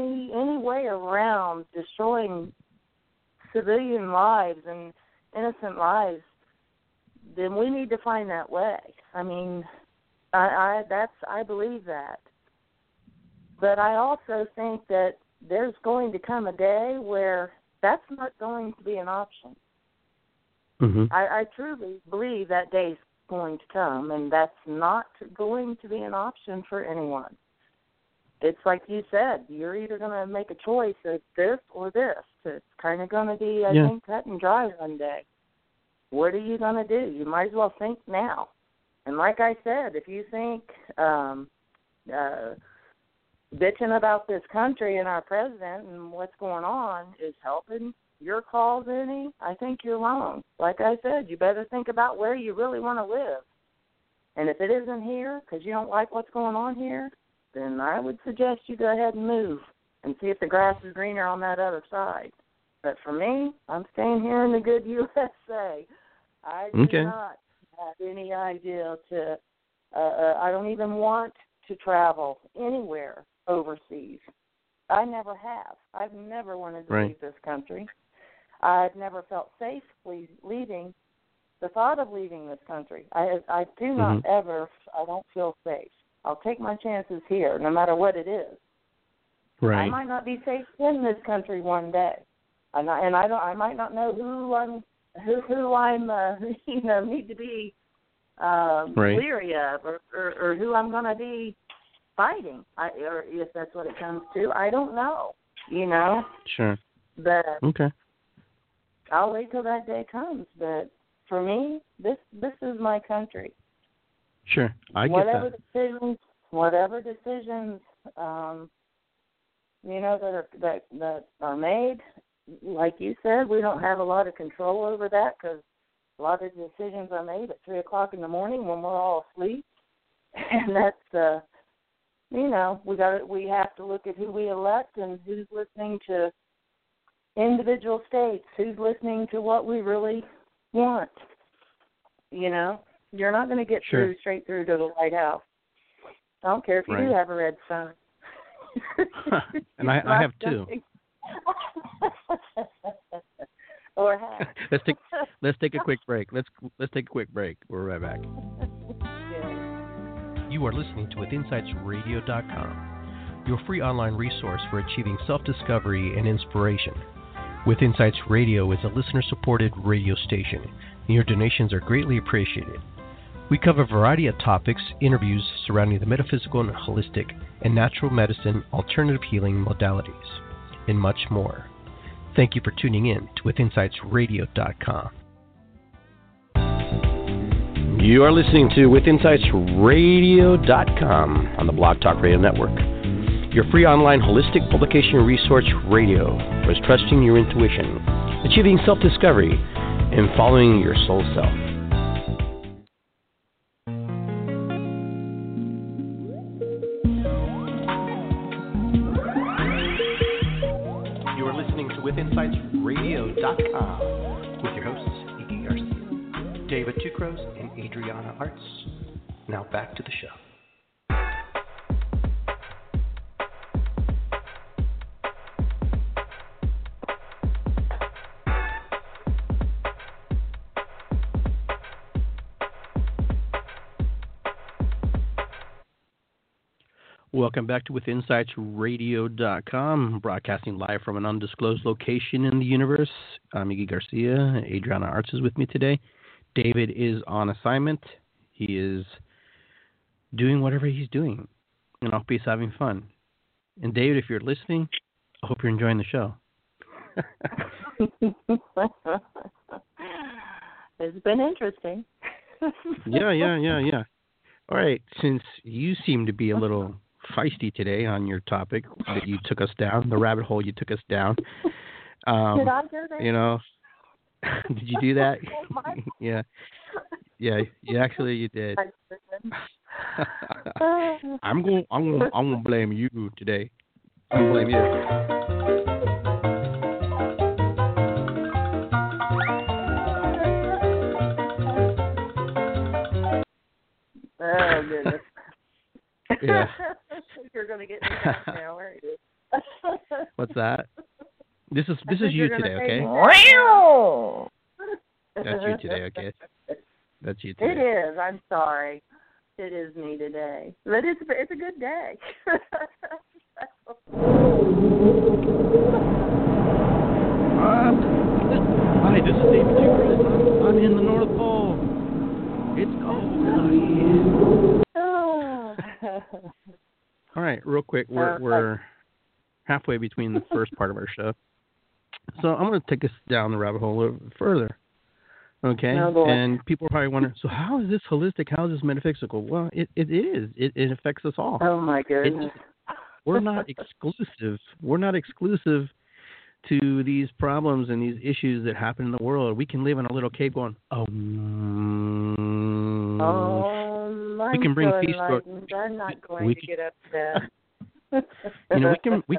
destroying civilian lives and innocent lives, then we need to find that way. I mean, I believe that. But I also think that there's going to come a day where that's not going to be an option. I truly believe that day's going to come, and that's not going to be an option for anyone. It's like you said, you're either going to make a choice of this or this. It's kind of going to be, I think, cut and dry one day. What are you going to do? You might as well think now. And like I said, if you think bitching about this country and our president and what's going on is helping your cause any, I think you're wrong. Like I said, you better think about where you really want to live. And if it isn't here because you don't like what's going on here, then I would suggest you go ahead and move and see if the grass is greener on that other side. But for me, I'm staying here in the good USA. I do not have any idea to, I don't even want to travel anywhere overseas. I never have. I've never wanted to leave this country. I've never felt safe leaving, the thought of leaving this country. I do not ever, I don't feel safe. I'll take my chances here, no matter what it is. Right. I might not be safe in this country one day, I might not know who I'm need to be leery of, or who I'm going to be fighting, or if that's what it comes to. I don't know. Sure. But okay. I'll wait till that day comes. But for me, this is my country. Sure, I get that. Whatever decisions, that are made, like you said, we don't have a lot of control over that because a lot of decisions are made at 3:00 in the morning when we're all asleep, and that's we have to look at who we elect and who's listening to individual states, who's listening to what we really want. You're not going to get straight through to the White House. I don't care if you do have a red sun. And I have two. Or half. Let's take a quick break. Let's take a quick break. We're right back. You are listening to WithinSightsRadio.com, your free online resource for achieving self-discovery and inspiration. Within Sights Radio is a listener-supported radio station, and your donations are greatly appreciated. We cover a variety of topics, interviews surrounding the metaphysical and holistic and natural medicine, alternative healing modalities, and much more. Thank you for tuning in to WithinSightsRadio.com. You are listening to WithinSightsRadio.com on the Blog Talk Radio Network, your free online holistic publication resource radio for trusting your intuition, achieving self-discovery, and following your soul self. You are listening to WithinSightsRadio.com with your hosts, Iggy Garcia, David Tucros, and Adriana Arts. Now back to the show. Welcome back to WithinSightsRadio.com, broadcasting live from an undisclosed location in the universe. I'm Iggy Garcia. Adriana Arts is with me today. David is on assignment. He is doing whatever he's doing, and I hope he's having fun. And David, if you're listening, I hope you're enjoying the show. It's been interesting. Yeah. All right, since you seem to be a little feisty today on your topic that you took us down, the rabbit hole you took us down. Did I do that? Did you do that? Yeah, actually you did. I'm gonna blame you today. I'm gonna blame you. Oh goodness. Yeah. You're gonna get me back now, aren't you? What's that? This is you today, okay? That's you today, okay? That's you today. It is. I'm sorry. It is me today, but it's a good day. Hi, this is David Tucros. I'm in the North Pole. It's cold out here. All right, real quick, we're halfway between the first part of our show, so I'm going to take us down the rabbit hole a little bit further. Okay, Oh, boy. and people are probably wondering, so how is this holistic? How is this metaphysical? Well, it is. It affects us all. Oh my goodness. We're not exclusive. We're not exclusive to these problems and these issues that happen in the world. We can live in a little cave going, Oh, we can bring peace to I'm not going to get upset. you know,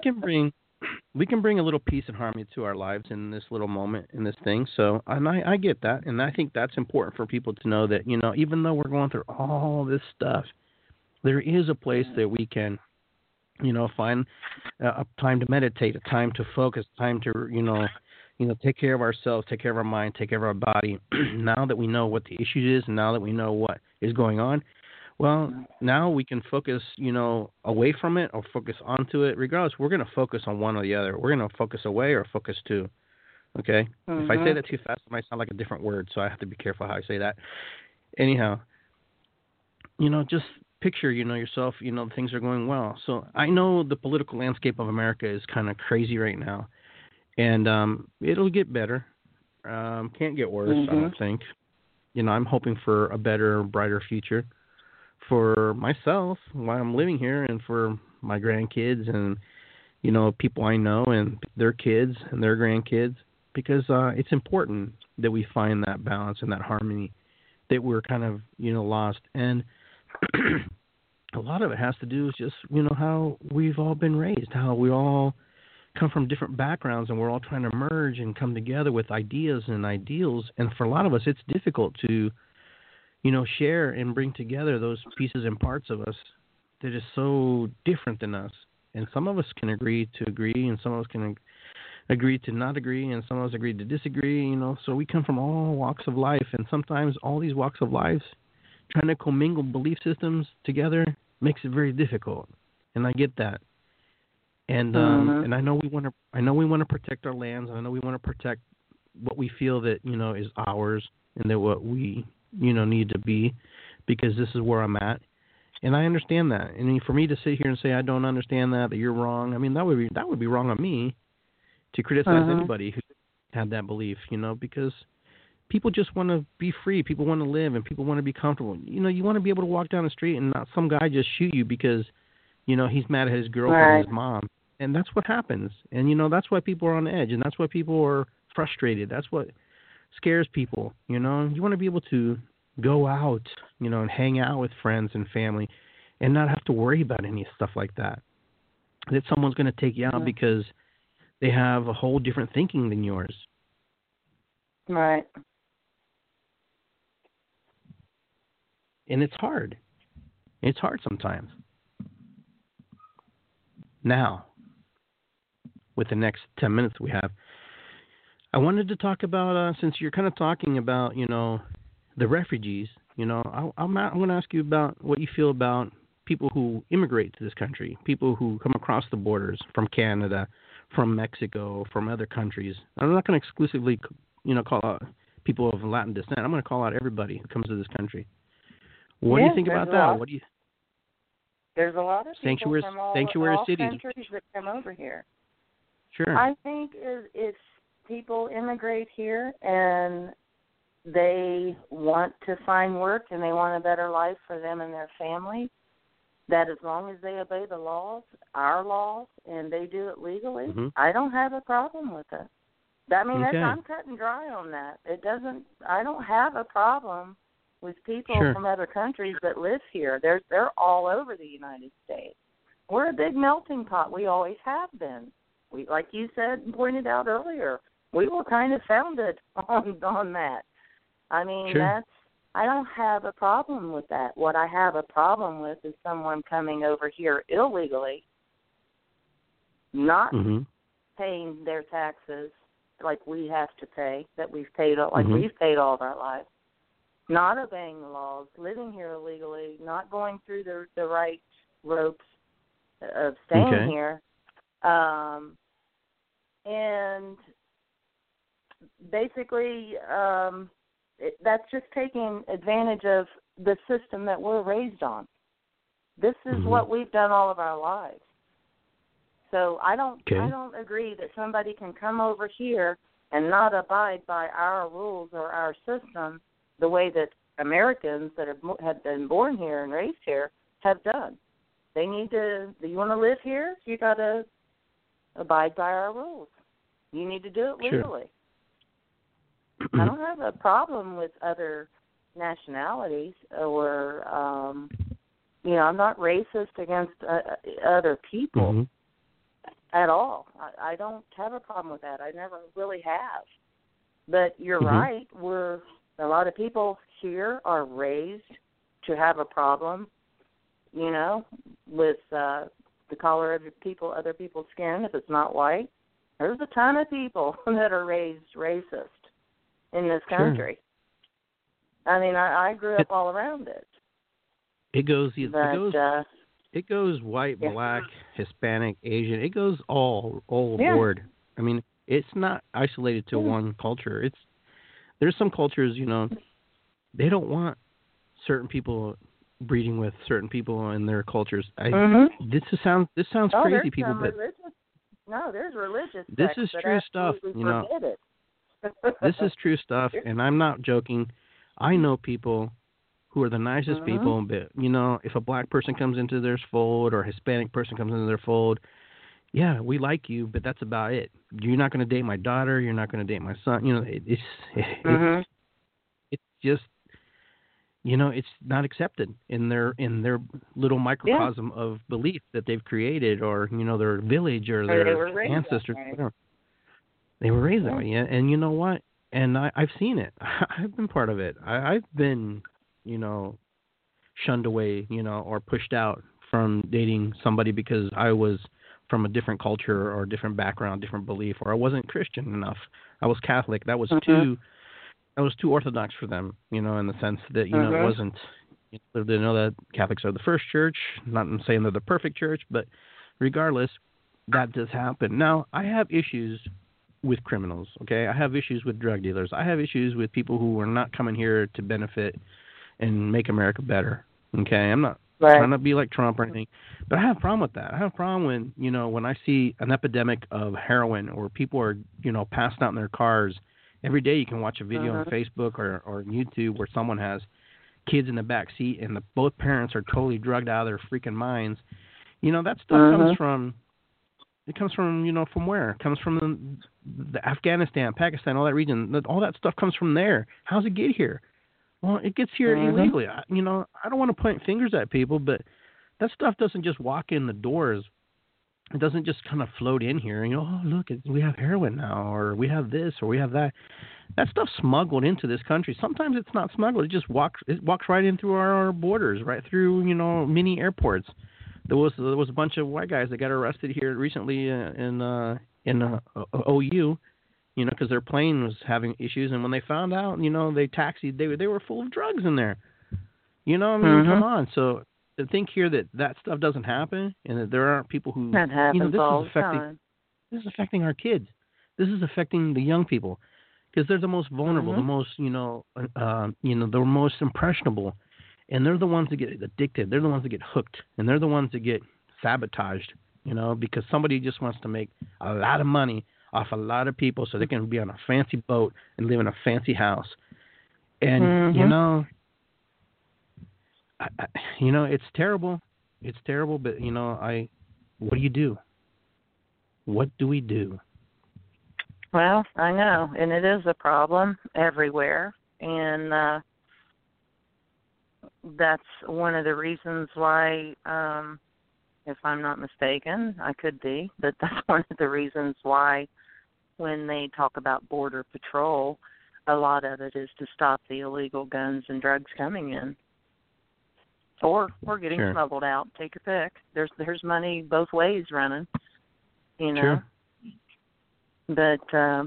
we can bring a little peace and harmony to our lives in this little moment, in this thing. So, and I get that, and I think that's important for people to know that, you know, even though we're going through all this stuff, there is a place that we can, you know, find a time to meditate, a time to focus, time to, you know, take care of ourselves, take care of our mind, take care of our body. Now that we know what the issue is, and now that we know what is going on, well, now we can focus, you know, away from it or focus onto it. Regardless, we're going to focus on one or the other. We're going to focus away or focus to. Okay? If I say that too fast, it might sound like a different word, so I have to be careful how I say that. Anyhow, you know, just picture, you know, yourself, you know, things are going well. So I know the political landscape of America is kind of crazy right now, and it'll get better. Can't get worse, I don't think. You know, I'm hoping for a better, brighter future for myself while I'm living here, and for my grandkids and, you know, people I know and their kids and their grandkids, because it's important that we find that balance and that harmony that we're kind of, you know, lost. And a lot of it has to do with just, you know, how we've all been raised, how we all come from different backgrounds, and we're all trying to merge and come together with ideas and ideals. And for a lot of us, it's difficult to, you know, share and bring together those pieces and parts of us that is so different than us. And some of us can agree to agree, and some of us can agree to not agree, and some of us agree to disagree, you know. So we come from all walks of life, and sometimes all these walks of life, trying to commingle belief systems together makes it very difficult. And I get that. And and I know we want to protect our lands, and I know we want to protect what we feel that, you know, is ours, and that what we, you know, need to be, because this is where I'm at. And I understand that. And for me to sit here and say I don't understand that you're wrong, I mean, that would be wrong on me to criticize anybody who had that belief, you know, because people just want to be free. People want to live, and people want to be comfortable. You know, you want to be able to walk down the street and not some guy just shoot you because, you know, he's mad at his girlfriend and his mom. And that's what happens. And, you know, that's why people are on edge, and that's why people are frustrated. That's what scares people, you know. You want to be able to go out, you know, and hang out with friends and family and not have to worry about any stuff like that. That someone's going to take you out because they have a whole different thinking than yours. Right. And it's hard. It's hard sometimes. Now, with the next 10 minutes we have, I wanted to talk about, since you're kind of talking about, you know, the refugees, you know, I'm going to ask you about what you feel about people who immigrate to this country, people who come across the borders from Canada, from Mexico, from other countries. I'm not going to exclusively, you know, call out people of Latin descent. I'm going to call out everybody who comes to this country. What do you think about that? What do you? There's a lot of people from all cities countries that come over here. Sure. I think if people immigrate here and they want to find work and they want a better life for them and their family, that as long as they obey the laws, our laws, and they do it legally, I don't have a problem with it. I mean, I'm cut and dry on that. I don't have a problem with people from other countries that live here. They're all over the United States. We're a big melting pot. We always have been. We, like you said and pointed out earlier, we were kind of founded on that. I mean, I don't have a problem with that. What I have a problem with is someone coming over here illegally, not paying their taxes like we have to pay, that we've paid, like we've paid all of our lives, not obeying the laws, living here illegally, not going through the right ropes of staying here, and basically that's just taking advantage of the system that we're raised on. This is what we've done all of our lives. So I don't agree that somebody can come over here and not abide by our rules or our system the way that Americans that have been born here and raised here have done. They need to, you want to live here, you got to abide by our rules. You need to do it legally. Sure. I don't have a problem with other nationalities or, I'm not racist against other people at all. I don't have a problem with that. I never really have. But you're right. A lot of people here are raised to have a problem, with the color of other people's skin if it's not white. There's a ton of people that are raised racist in this country. Sure. I mean, I grew up all around it. It goes white, black, Hispanic, Asian. It goes all aboard. I mean, it's not isolated to one culture. There's some cultures, they don't want certain people breeding with certain people in their cultures. This sounds crazy, people, but there's religious. This is true stuff. This is true stuff, and I'm not joking. I know people who are the nicest people, but if a black person comes into their fold or a Hispanic person comes into their fold, yeah, we like you, but that's about it. You're not going to date my daughter. You're not going to date my son. It's just, it's not accepted in their little microcosm of belief that they've created, or their village or their ancestors. Whatever. They were raised that way, and you know what? And I've seen it. I've been part of it. I've been, shunned away, or pushed out from dating somebody because I was from a different culture or a different background, different belief, or I wasn't Christian enough. I was Catholic. That was too orthodox for them, in the sense that, it wasn't, they know that Catholics are the first church. Not saying they're the perfect church, but regardless, that does happen. Now, I have issues with criminals, okay? I have issues with drug dealers. I have issues with people who are not coming here to benefit and make America better, okay? I'm not trying to be like Trump or anything, but I have a problem with that. I have a problem when, when I see an epidemic of heroin or people are, passed out in their cars. Every day you can watch a video on Facebook or YouTube where someone has kids in the back seat and both parents are totally drugged out of their freaking minds. That stuff comes from... It comes from, from where? It comes from the Afghanistan, Pakistan, all that region. All that stuff comes from there. How's it get here? Well, it gets here illegally. I don't want to point fingers at people, but that stuff doesn't just walk in the doors. It doesn't just kind of float in here. Oh, look, we have heroin now, or we have this, or we have that. That stuff's smuggled into this country. Sometimes it's not smuggled. It walks right in through our borders, right through, mini airports. There was a bunch of white guys that got arrested here recently in OU, because their plane was having issues, and when they found out, they taxied. They were full of drugs in there. Come on. So to think here that stuff doesn't happen, and that there aren't people who that happens all the time. This is affecting our kids. This is affecting the young people, because they're the most vulnerable, the most the most impressionable. And they're the ones that get addicted. They're the ones that get hooked. And they're the ones that get sabotaged, because somebody just wants to make a lot of money off a lot of people so they can be on a fancy boat and live in a fancy house. And, it's terrible. It's terrible, but, what do you do? What do we do? Well, I know, and it is a problem everywhere. And, that's one of the reasons why, if I'm not mistaken, I could be, but that's one of the reasons why when they talk about Border Patrol, a lot of it is to stop the illegal guns and drugs coming in. Or getting smuggled out. Take your pick. There's money both ways running, Sure. But,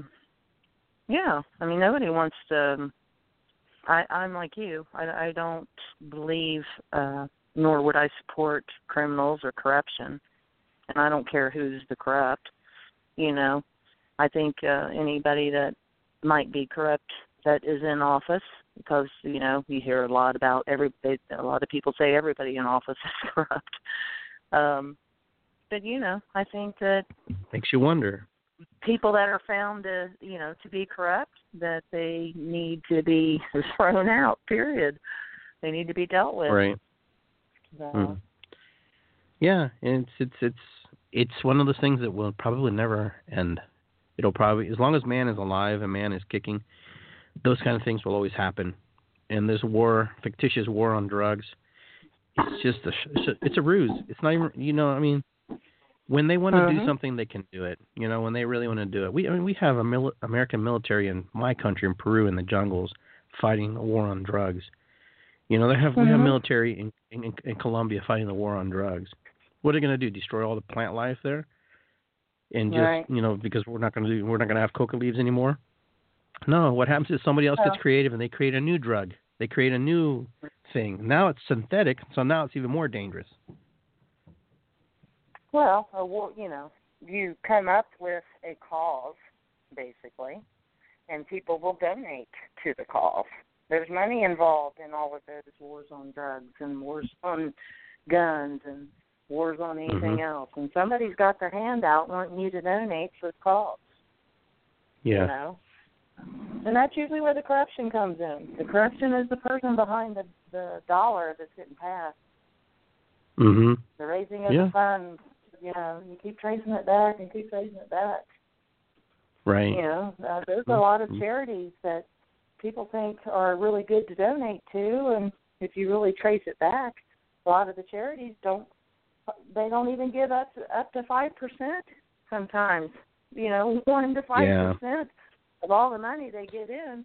nobody wants to... I'm like you. I don't believe, nor would I support criminals or corruption, and I don't care who's the corrupt. I think anybody that might be corrupt that is in office, because you hear a lot about a lot of people say everybody in office is corrupt. But I think that makes you wonder. people that are found to, to be corrupt, that they need to be thrown out, period. They need to be dealt with. Right. So. Yeah, and it's one of those things that will probably never end. It'll probably, as long as man is alive and man is kicking, those kind of things will always happen. And this war, fictitious war on drugs, it's just it's a ruse. It's not even, when they want to do something, they can do it. When they really want to do it. We have American military in my country, in Peru, in the jungles, fighting a war on drugs. We have military in Colombia fighting the war on drugs. What are they going to do? Destroy all the plant life there? And just because we're not going to have coca leaves anymore? No. What happens is somebody else gets creative and they create a new drug. They create a new thing. Now it's synthetic, so now it's even more dangerous. Well, you come up with a cause, basically, and people will donate to the cause. There's money involved in all of those wars on drugs and wars on guns and wars on anything else. And somebody's got their hand out wanting you to donate for the cause. Yeah. And that's usually where the corruption comes in. The corruption is the person behind the dollar that's getting passed. The raising of the funds. You keep tracing it back and keep tracing it back. Right. There's a lot of charities that people think are really good to donate to, and if you really trace it back, a lot of the charities don't even give up to 5% sometimes. 1 to 5% of all the money they get in.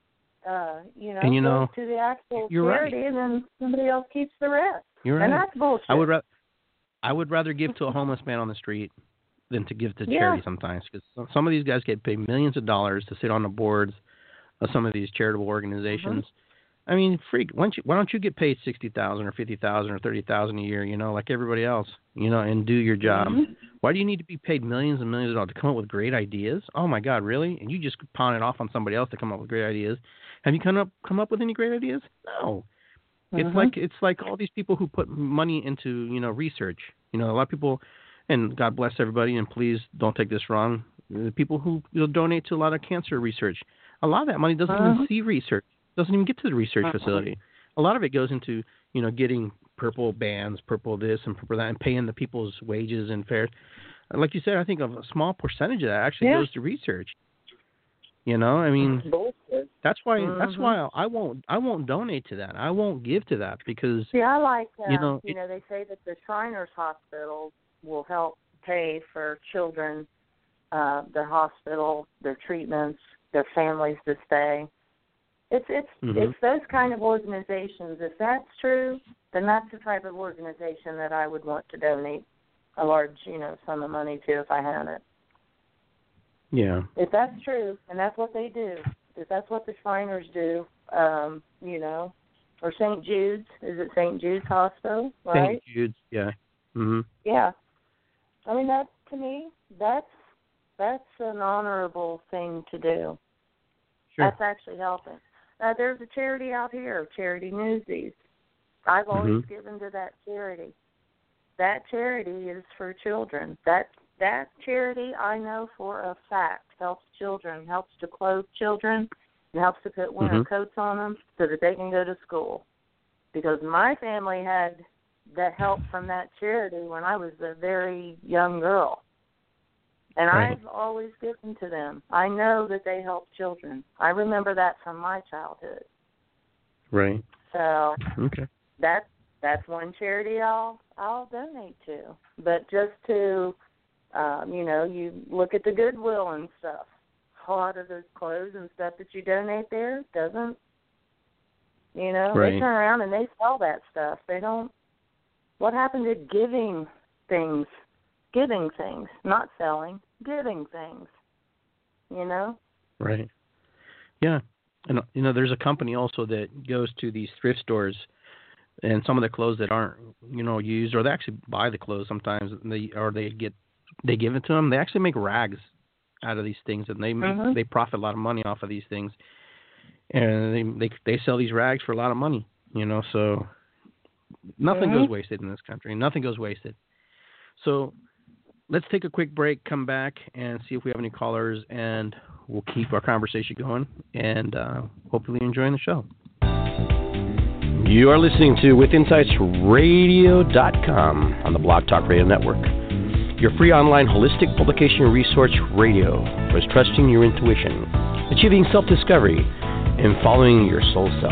Goes to the actual charity, and then somebody else keeps the rest. You're and right. That's bullshit. I would rather give to a homeless man on the street than to give to charity sometimes, because some of these guys get paid millions of dollars to sit on the boards of some of these charitable organizations. I mean, why don't you get paid $60,000 or $50,000 or $30,000 a year, like everybody else, and do your job? Why do you need to be paid millions and millions of dollars to come up with great ideas? Oh my God, really? And you just pawn it off on somebody else to come up with great ideas. Have you come up with any great ideas? No. It's like all these people who put money into, research. A lot of people, and God bless everybody, and please don't take this wrong, the people who donate to a lot of cancer research, a lot of that money doesn't even see research, doesn't even get to the research facility. A lot of it goes into, getting purple bands, purple this and purple that, and paying the people's wages and fares. Like you said, I think a small percentage of that actually goes to research. That's why I won't donate to that. I won't give to that because I like they say that the Shriners Hospital will help pay for children, their hospital, their treatments, their families to stay. It's those kind of organizations. If that's true, then that's the type of organization that I would want to donate a large sum of money to if I had it. Yeah. If that's true, and that's what they do, if that's what the Shriners do, or St. Jude's, is it St. Jude's Hospital, right? St. Jude's, yeah. Yeah. I mean, that, to me, that's an honorable thing to do. Sure. That's actually helping. There's a charity out here, Charity Newsies. I've always given to that charity. That charity is for children. That charity, I know for a fact, helps children, helps to clothe children, and helps to put winter coats on them so that they can go to school. Because my family had that help from that charity when I was a very young girl. And I've always given to them. I know that they help children. I remember that from my childhood. Right. So that's one charity I'll donate to. But just to you look at the Goodwill and stuff. A lot of those clothes and stuff that you donate there doesn't, they turn around and they sell that stuff. They don't. What happened to giving things? Giving things, not selling, giving things, Right. Yeah. And, there's a company also that goes to these thrift stores and some of the clothes that aren't, used, or they actually buy the clothes sometimes, they give it to them. They actually make rags out of these things, and they profit a lot of money off of these things. And they sell these rags for a lot of money, so nothing goes wasted in this country. Nothing goes wasted. So let's take a quick break, come back, and see if we have any callers, and we'll keep our conversation going, and hopefully you're enjoying the show. You are listening to WithinsightsRadio.com on the Blog Talk Radio Network, your free online holistic publication resource radio for trusting your intuition, achieving self-discovery, and following your soul self.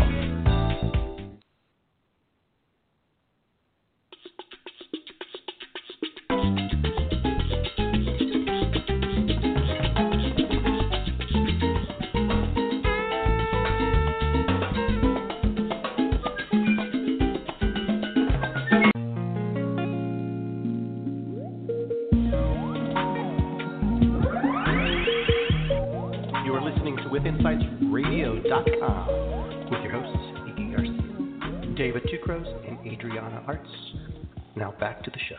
WithinsightsRadio.com with your hosts, Iggy Garcia, David Tucros, and Adriana Arts. Now back to the show.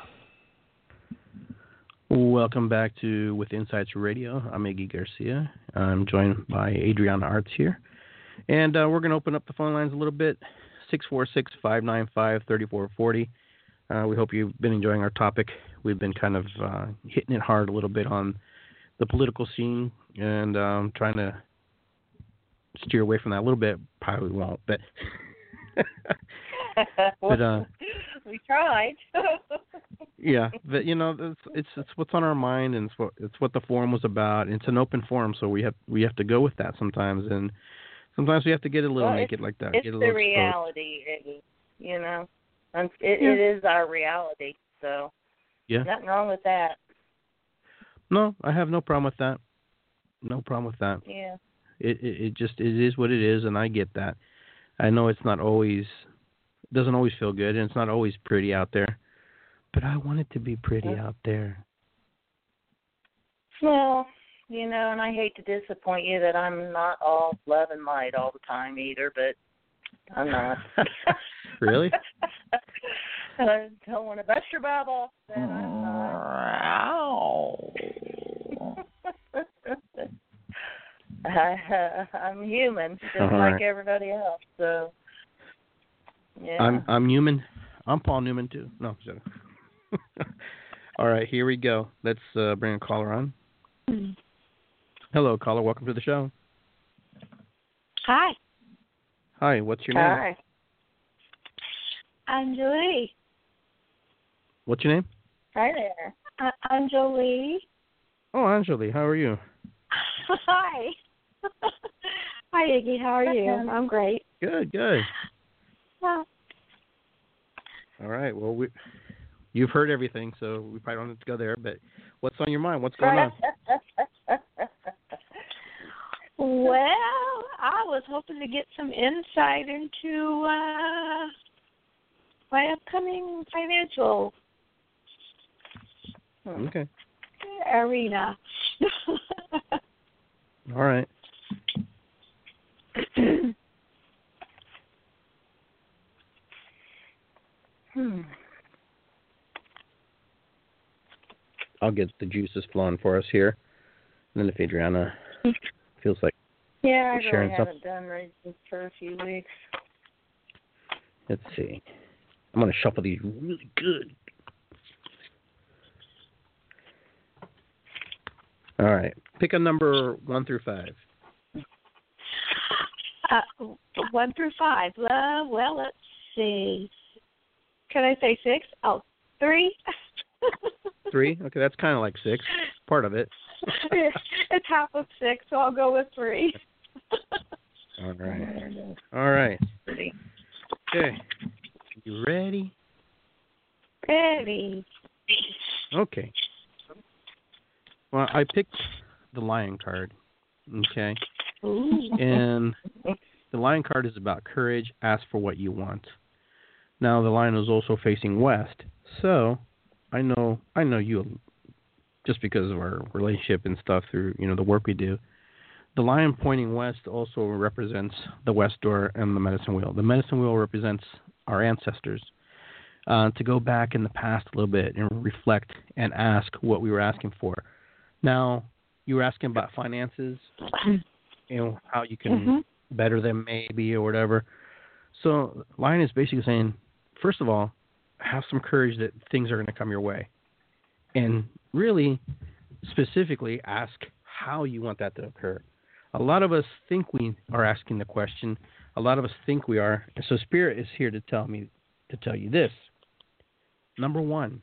Welcome back to With Insights Radio. I'm Iggy Garcia. I'm joined by Adriana Arts here. And we're going to open up the phone lines a little bit, 646-595-3440. We hope you've been enjoying our topic. We've been kind of hitting it hard a little bit on the political scene and trying to steer away from that a little bit. Probably won't, but we tried. Yeah, but it's what's on our mind, and it's what the forum was about. It's an open forum, so we have to go with that sometimes, and sometimes we have to get a little naked like that. It's get a the little reality, it is our reality. So yeah, nothing wrong with that. No, I have no problem with that. No problem with that. Yeah. It is what it is, and I get that. I know it's not always, doesn't always feel good, and it's not always pretty out there, but I want it to be pretty out there. Well, and I hate to disappoint you that I'm not all love and light all the time either, but I'm not. Really? I don't want to bust your bubble, but I'm not. I'm human, just like everybody else. So, yeah. I'm human. I'm Paul Newman too. No, I'm joking. All right, here we go. Let's bring a caller on. Hello, caller. Welcome to the show. Hi. Hi. What's your name? Hi. Anjali. What's your name? Hi there. Anjali. Oh, Anjali. How are you? Hi. Hi, Iggy. How are you? I'm great. Good. All right. Well, you've heard everything, so we probably don't have to go there. But what's on your mind? What's going on? Well, I was hoping to get some insight into my upcoming financial arena. All right. I'll get the juices flowing for us here. And then if Adriana feels like I sharing really haven't done raisins for a few weeks. Let's see. I'm going to shuffle these really good. All right. Pick a number 1 through 5. 1 through 5. Well, let's see. Can I say 6? Oh, 3. 3? Okay, that's kind of like 6. Part of it. It's half of 6, so I'll go with 3. All right. Okay. You ready? Ready. Okay. Well, I picked the Lion card. Okay. Ooh. And the Lion card is about courage. Ask for what you want. Now the Lion is also facing west, so I know you, just because of our relationship and stuff through the work we do. The Lion pointing west also represents the west door and the medicine wheel. The medicine wheel represents our ancestors. To go back in the past a little bit and reflect and ask what we were asking for. Now, you were asking about finances, how you can better them maybe or whatever. So Lion is basically saying, first of all, have some courage that things are going to come your way. and really specifically ask how you want that to occur. A lot of us think we are asking the question. A lot of us think we are. And so Spirit is here to tell you this. Number one,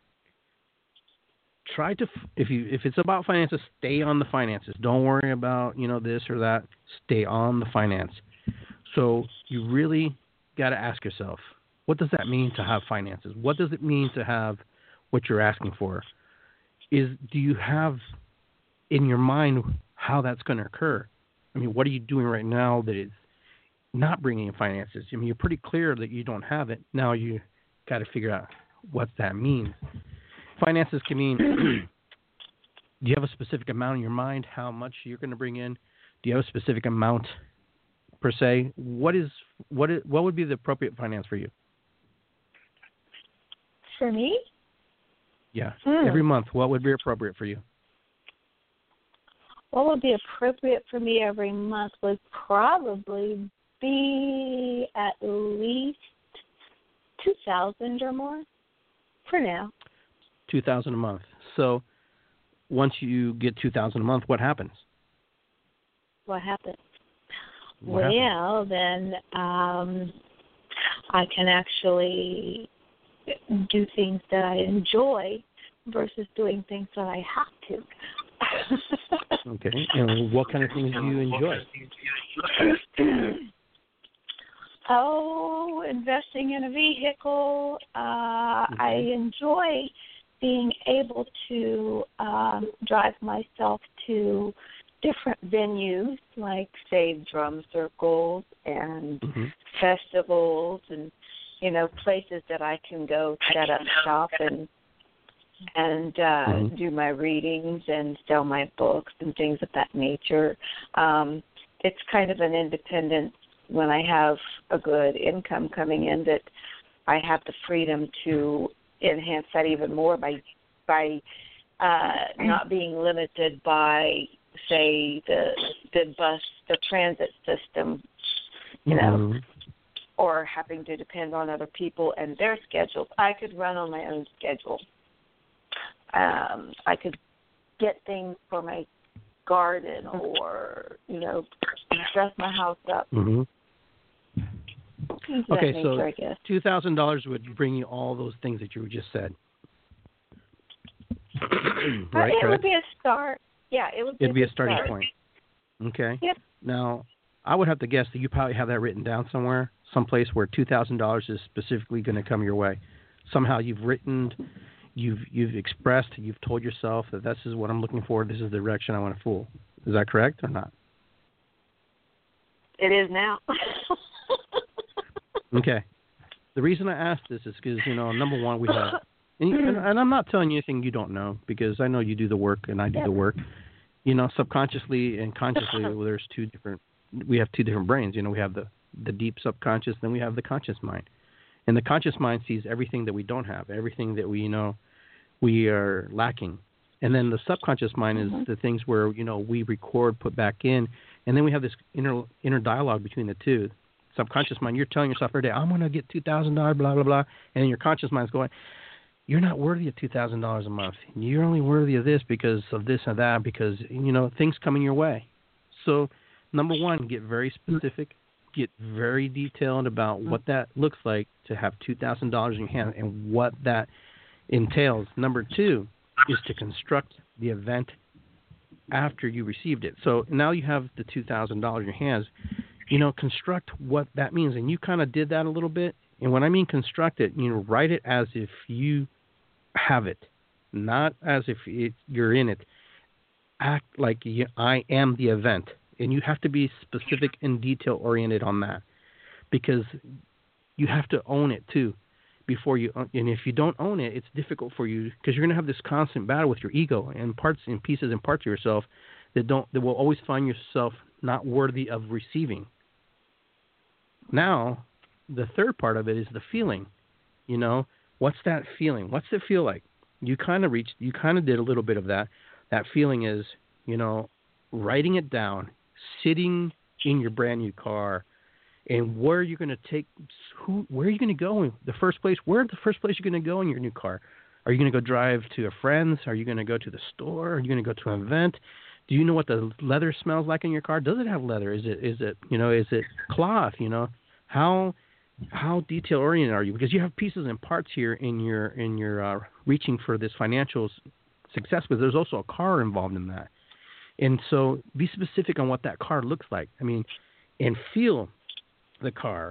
try to, if it's about finances, stay on the finances. Don't worry about, this or that. Stay on the finance. So you really got to ask yourself, what does that mean to have finances? What does it mean to have what you're asking for? Do you have in your mind how that's going to occur? I mean, what are you doing right now that is not bringing in finances? I mean, you're pretty clear that you don't have it. Now you got to figure out what that means. Finances can mean, do you have a specific amount in your mind how much you're going to bring in? Do you have a specific amount per se? What would be the appropriate finance for you? For me? Yeah. Every month, what would be appropriate for you? What would be appropriate for me every month would probably be at least $2,000 or more for now. $2,000 a month. So once you get $2,000 a month, what happens? What happens? Then I can actually do things that I enjoy versus doing things that I have to. Okay. And what kind of things do you enjoy? Investing in a vehicle. I enjoy being able to drive myself to different venues, like, say, drum circles and festivals and, places that I can go set up shop and do my readings and sell my books and things of that nature. It's kind of an independence when I have a good income coming in that I have the freedom to enhance that even more by not being limited by, say, the bus, the transit system, or having to depend on other people and their schedules. I could run on my own schedule. I could get things for my garden or, dress my house up. Mm-hmm. Okay, nature, so $2,000 would bring you all those things that you just said. Right, it would be a start. Yeah, it'd be a starting point. Okay. Yep. Now, I would have to guess that you probably have that written down somewhere, someplace where $2,000 is specifically going to come your way. Somehow you've written, you've expressed, you've told yourself that this is what I'm looking for, this is the direction I want to fool. Is that correct or not? It is now. Okay. The reason I asked this is because, number one, we have, and I'm not telling you anything you don't know, because I know you do the work and I do the work. Subconsciously and consciously, we have two different brains. We have the deep subconscious, then we have the conscious mind. And the conscious mind sees everything that we don't have, everything that we are lacking. And then the subconscious mind is the things where, we record, put back in, and then we have this inner dialogue between the two. Subconscious mind, you're telling yourself every day, I'm going to get $2,000, blah, blah, blah. And then your conscious mind's going, you're not worthy of $2,000 a month. You're only worthy of this because of this and that, because, things coming your way. So, number one, get very specific, get very detailed about what that looks like to have $2,000 in your hand and what that entails. Number two is to construct the event after you received it. So now you have the $2,000 in your hands. Construct what that means. And you kind of did that a little bit. And when I mean construct it, write it as if you have it, not as if you're in it. Act like I am the event. And you have to be specific and detail-oriented on that, because you have to own it, too, before you. And if you don't own it, it's difficult for you, because you're going to have this constant battle with your ego and parts and pieces and parts of yourself that will always find yourself not worthy of receiving. Now, the third part of it is the feeling. What's that feeling? What's it feel like? You kind of did a little bit of that. That feeling is, writing it down, sitting in your brand new car, and where you're going to go in the first place. Where's the first place you're going to go in your new car? Are you going to go drive to a friend's? Are you going to go to the store? Are you going to go to an event? Do you know what the leather smells like in your car? Does it have leather? Is it cloth? How detail oriented are you? Because you have pieces and parts here in your reaching for this financial success, but there's also a car involved in that. And so be specific on what that car looks like. I mean, and feel the car,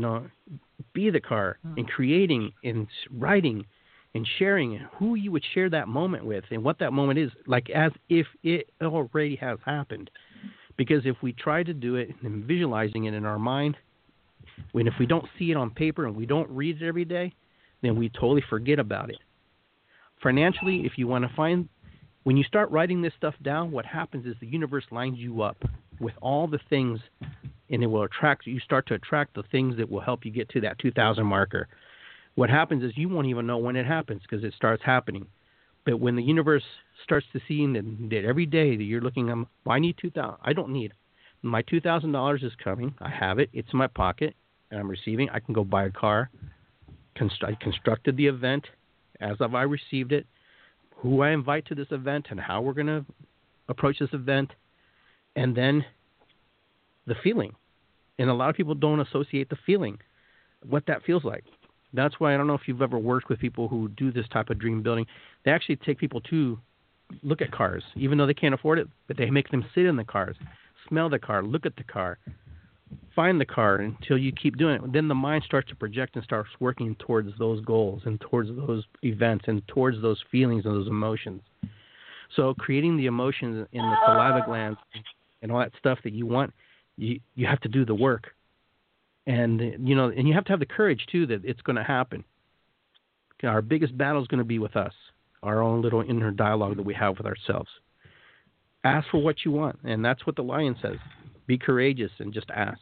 be the car, and creating and writing and sharing who you would share that moment with and what that moment is, like as if it already has happened. Because if we try to do it and visualizing it in our mind, if we don't see it on paper and we don't read it every day, then we totally forget about it. Financially, if you want to find, when you start writing this stuff down, what happens is the universe lines you up with all the things, and it will attract, you start to attract the things that will help you get to that 2,000 marker. What happens is you won't even know when it happens because it starts happening. But when the universe starts to see that every day that you're looking, I need 2,000. I don't need. My $2,000 is coming. I have it. It's in my pocket, and I'm receiving. I can go buy a car. I constructed the event as I received it, who I invite to this event, and how we're going to approach this event, and then the feeling. And a lot of people don't associate the feeling, what that feels like. That's why I don't know if you've ever worked with people who do this type of dream building. They actually take people to look at cars, even though they can't afford it, but they make them sit in the cars, smell the car, look at the car, find the car until you keep doing it. Then the mind starts to project and starts working towards those goals and towards those events and towards those feelings and those emotions. So creating the emotions in the saliva glands and all that stuff that you want, you have to do the work. And, and you have to have the courage, too, that it's going to happen. Our biggest battle is going to be with us, our own little inner dialogue that we have with ourselves. Ask for what you want, and that's what the lion says. Be courageous and just ask.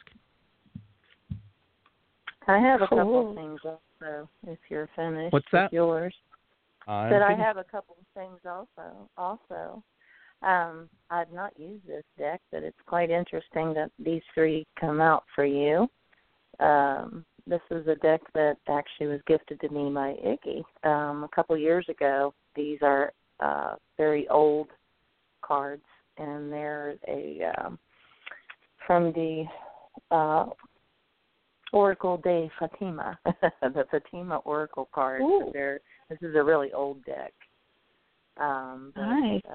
I have a couple of things also, if you're finished. What's that? With yours. I have a couple of things also. I've not used this deck, but it's quite interesting that these three come out for you. This is a deck that actually was gifted to me by Iggy a couple years ago. These are very old cards, and they're from the Oracle de Fatima, the Fatima Oracle cards. This is a really old deck. Nice.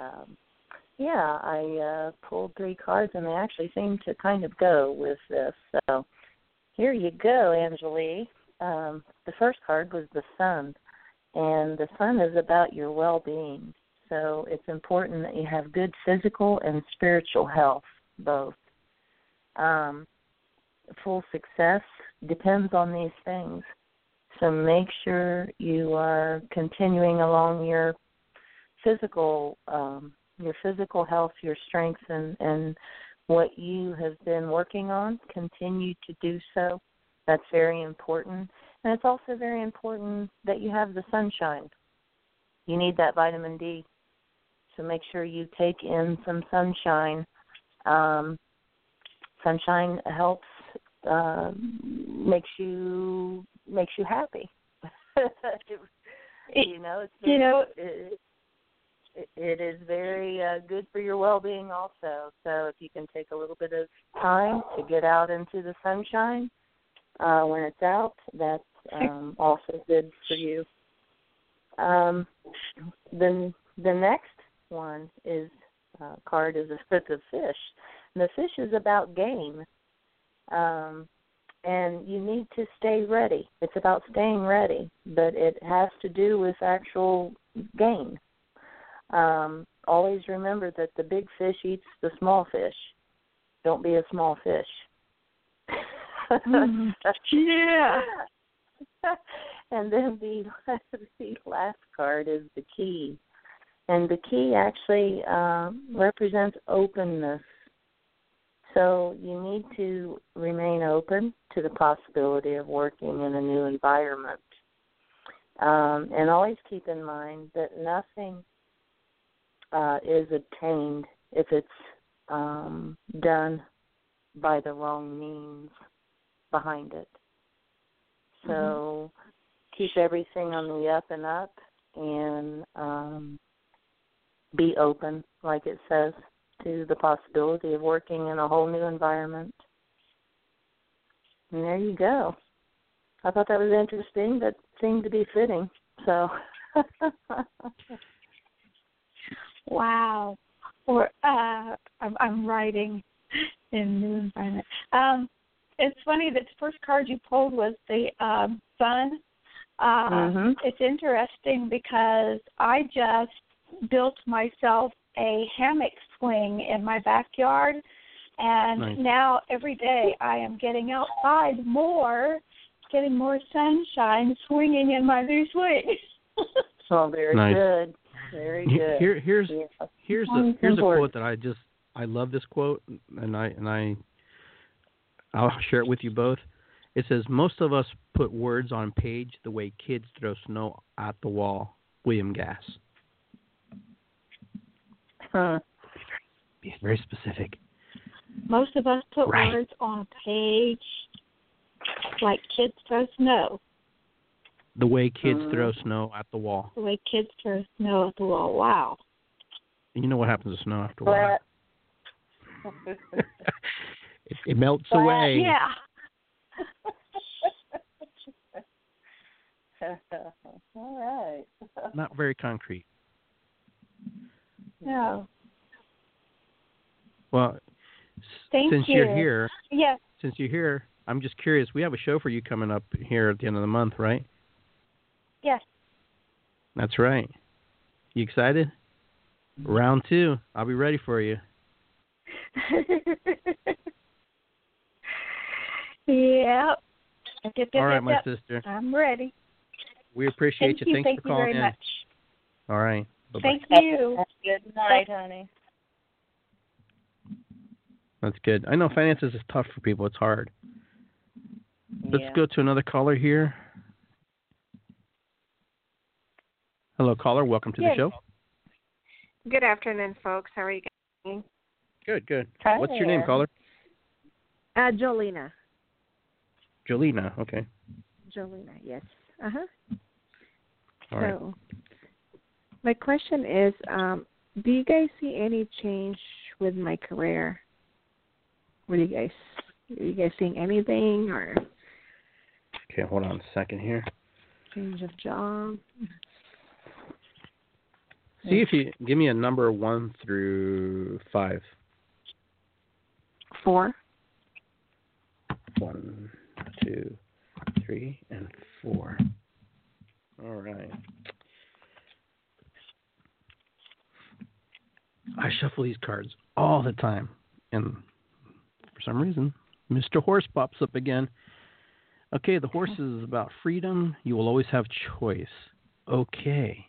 I pulled three cards, and they actually seem to kind of go with this. So here you go, Angelique. The first card was the sun, and the sun is about your well-being. So it's important that you have good physical and spiritual health, both. Full success depends on these things. So make sure you are continuing along your physical health, your strengths, and what you have been working on. Continue to do so. That's very important. And it's also very important that you have the sunshine. You need that vitamin D. So make sure you take in some sunshine. Sunshine helps, makes you happy. It is very good for your well-being also. So if you can take a little bit of time to get out into the sunshine when it's out, that's also good for you. Then the next one is card is a strip of fish. And the fish is about game. And you need to stay ready. It's about staying ready, but it has to do with actual gain. Always remember that the big fish eats the small fish. Don't be a small fish. Yeah. And then the last card is the key. And the key actually represents openness. So you need to remain open to the possibility of working in a new environment. And always keep in mind that nothing is obtained if it's done by the wrong means behind it. So keep everything on the up and up and be open, like it says, to the possibility of working in a whole new environment. And there you go. I thought that was interesting. That seemed to be fitting. So. Wow. Or I'm writing in new environment. It's funny that the first card you pulled was the sun. It's interesting because I just built myself a hammock swing in my backyard, and now every day I am getting outside more, getting more sunshine, swinging in my new swing. Oh, very good. Very good. Here's a quote that I love this quote, and I'll share it with you both. It says, "Most of us put words on page the way kids throw snow at the wall." William Gass. Be very specific. Most of us put words on a page like kids throw snow. The way kids throw snow at the wall. The way kids throw snow at the wall. Wow. And you know what happens to snow after a while? It melts away. Yeah. All right. Not very concrete. No. Well, since you're here, yes. Since you're here, I'm just curious. We have a show for you coming up here at the end of the month, right? Yes. That's right. You excited? Round 2. I'll be ready for you. Yep. All right, my sister. I'm ready. We appreciate you. Thanks for calling in. Thank you very much. All right. Bye-bye. Thank you. Good night, honey. That's good. I know finances is tough for people. It's hard. Let's go to another caller here. Hello, caller. Welcome to the show. Good afternoon, folks. How are you guys? Good. Hi. What's your name, caller? Jolina. Jolina. Okay. Jolina, yes. All right. So, my question is, do you guys see any change with my career? Are you guys seeing anything, or? Okay, hold on a second here. Change of job. See if you give me a number 1 through 5. 4. 1, 2, 3, and 4. All right. I shuffle these cards all the time, and for some reason, Mr. Horse pops up again. Okay, the horse is about freedom. You will always have choice. Okay.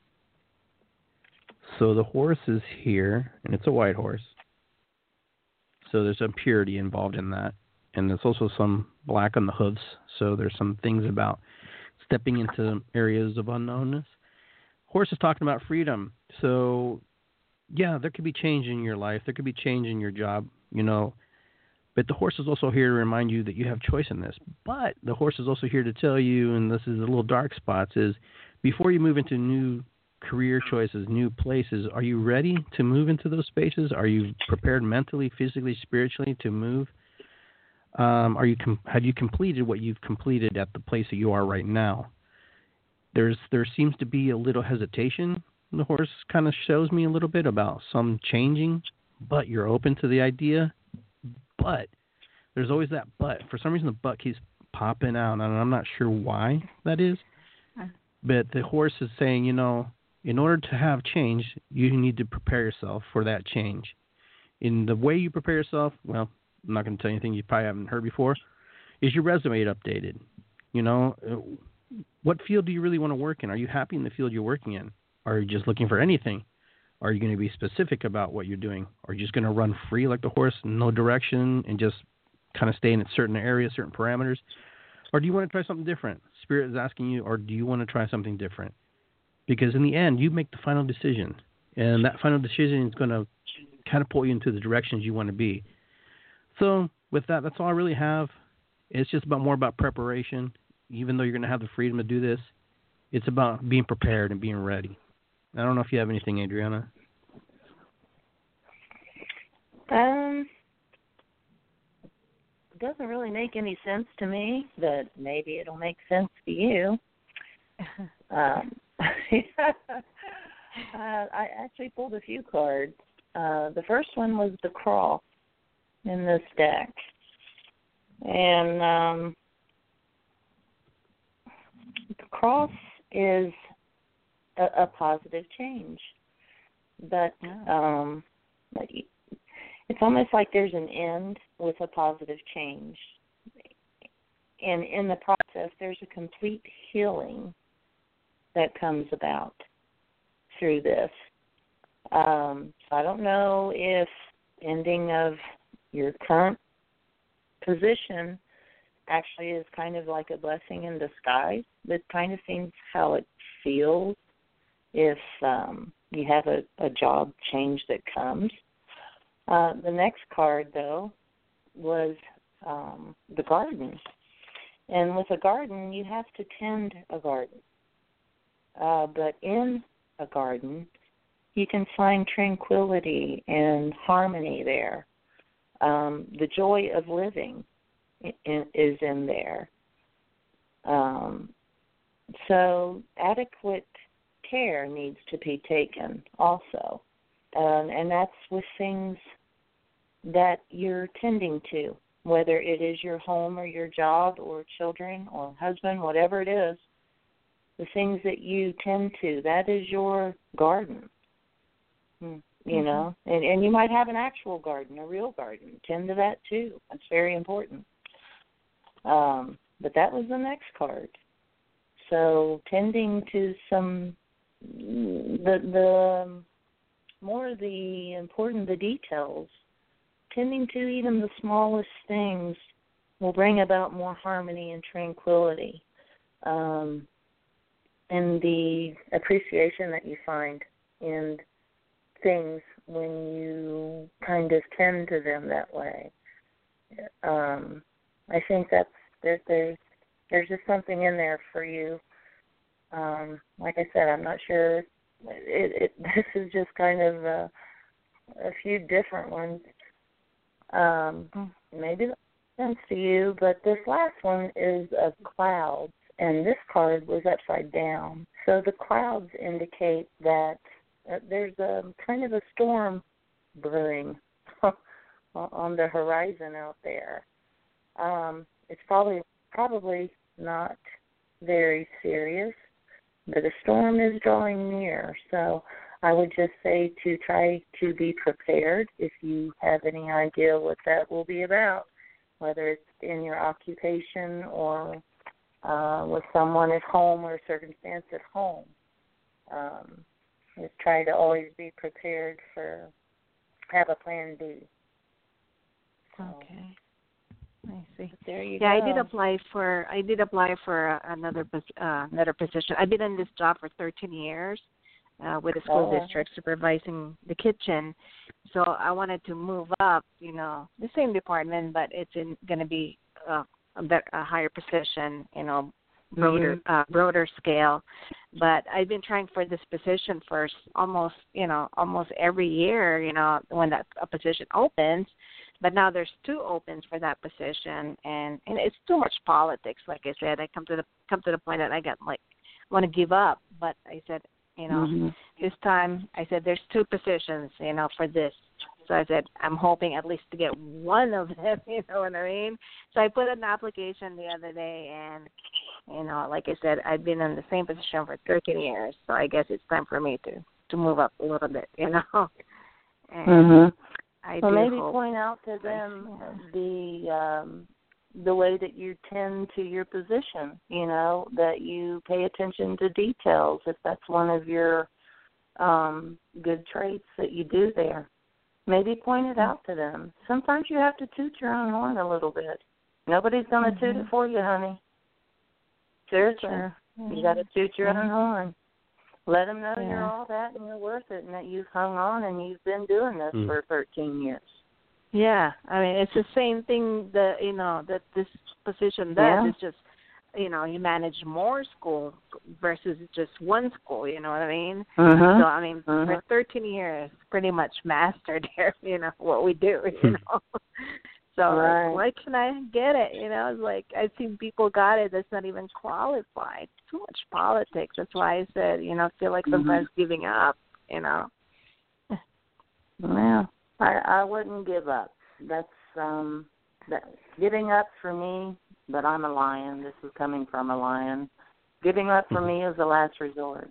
So the horse is here, and it's a white horse. So there's some purity involved in that. And there's also some black on the hooves. So there's some things about stepping into areas of unknownness. Horse is talking about freedom. So, yeah, there could be change in your life. There could be change in your job, But the horse is also here to remind you that you have choice in this. But the horse is also here to tell you, and this is a little dark spots, is before you move into new career choices, new places, are you ready to move into those spaces? Are you prepared mentally, physically, spiritually to move? Have you completed what you've completed at the place that you are right now? There seems to be a little hesitation. The horse kind of shows me a little bit about some changing, but you're open to the idea. But there's always that but. For some reason, the but keeps popping out, and I'm not sure why that is. But the horse is saying, in order to have change, you need to prepare yourself for that change. In the way you prepare yourself, well, I'm not going to tell you anything you probably haven't heard before, is your resume updated? What field do you really want to work in? Are you happy in the field you're working in? Are you just looking for anything? Are you going to be specific about what you're doing? Are you just going to run free like the horse, no direction, and just kind of stay in certain areas, certain parameters? Or do you want to try something different? Spirit is asking you, or do you want to try something different? Because in the end, you make the final decision. And that final decision is going to catapult you into the directions you want to be. So with that, that's all I really have. It's just more about preparation. Even though you're going to have the freedom to do this, it's about being prepared and being ready. I don't know if you have anything, Adriana. It doesn't really make any sense to me, but maybe it'll make sense to you. I actually pulled a few cards. The first one was the cross in this deck. And the cross is a positive change. But it's almost like there's an end with a positive change. And in the process, there's a complete healing that comes about through this. So I don't know if ending of your current position actually is kind of like a blessing in disguise. That kind of seems how it feels if you have a job change that comes. The next card, though, was the garden. And with a garden, you have to tend a garden. But in a garden, you can find tranquility and harmony there. The joy of living is in there. So adequate care needs to be taken also. And that's with things that you're tending to, whether it is your home or your job or children or husband, whatever it is, the things that you tend to, that is your garden. You know, and you might have an actual garden, a real garden. Tend to that too. That's very important. But that was the next card. So tending to the more the important the details, tending to even the smallest things will bring about more harmony and tranquility, and the appreciation that you find in things when you kind of tend to them that way. I think there's just something in there for you. Like I said, I'm not sure. This is just kind of a few different ones. Maybe that makes sense to you, but this last one is of clouds, and this card was upside down. So the clouds indicate that there's a kind of a storm brewing on the horizon out there. It's probably not very serious, but a storm is drawing near. So I would just say to try to be prepared if you have any idea what that will be about, whether it's in your occupation or with someone at home or a circumstance at home. Just try to always be prepared have a plan B. So, okay. I see. There you go. I did apply for another position. I've been in this job for 13 years with a school district supervising the kitchen. So I wanted to move up, the same department, but it's going to be a higher position, broader scale. But I've been trying for this position for almost every year, when that position opens. But now there's 2 opens for that position, and it's too much politics. Like I said, I come to the point that I want to give up. But I said, this time I said there's 2 positions, for this. So I said I'm hoping at least to get one of them. You know what I mean? So I put an application the other day, and like I said, I've been in the same position for 13 years. So I guess it's time for me to move up a little bit. And Well, maybe point out to them the way that you tend to your position, that you pay attention to details, if that's one of your good traits that you do there. Maybe point it out to them. Sometimes you have to toot your own horn a little bit. Nobody's going to toot it for you, honey. Seriously. Sure. You got to toot your own horn. Let them know you're all that and you're worth it, and that you've hung on and you've been doing this for 13 years. Yeah, I mean, it's the same thing that this position does. It's just you manage more schools versus just one school. You know what I mean? Mhm. So I mean, for 13 years, pretty much mastered here. What we do. So Right. why can I get it? It's like I've seen people got it that's not even qualified. Too much politics. That's why I said, I feel like sometimes giving up. Well, I wouldn't give up. That's giving up for me. But I'm a lion. This is coming from a lion. Giving up for me is the last resort.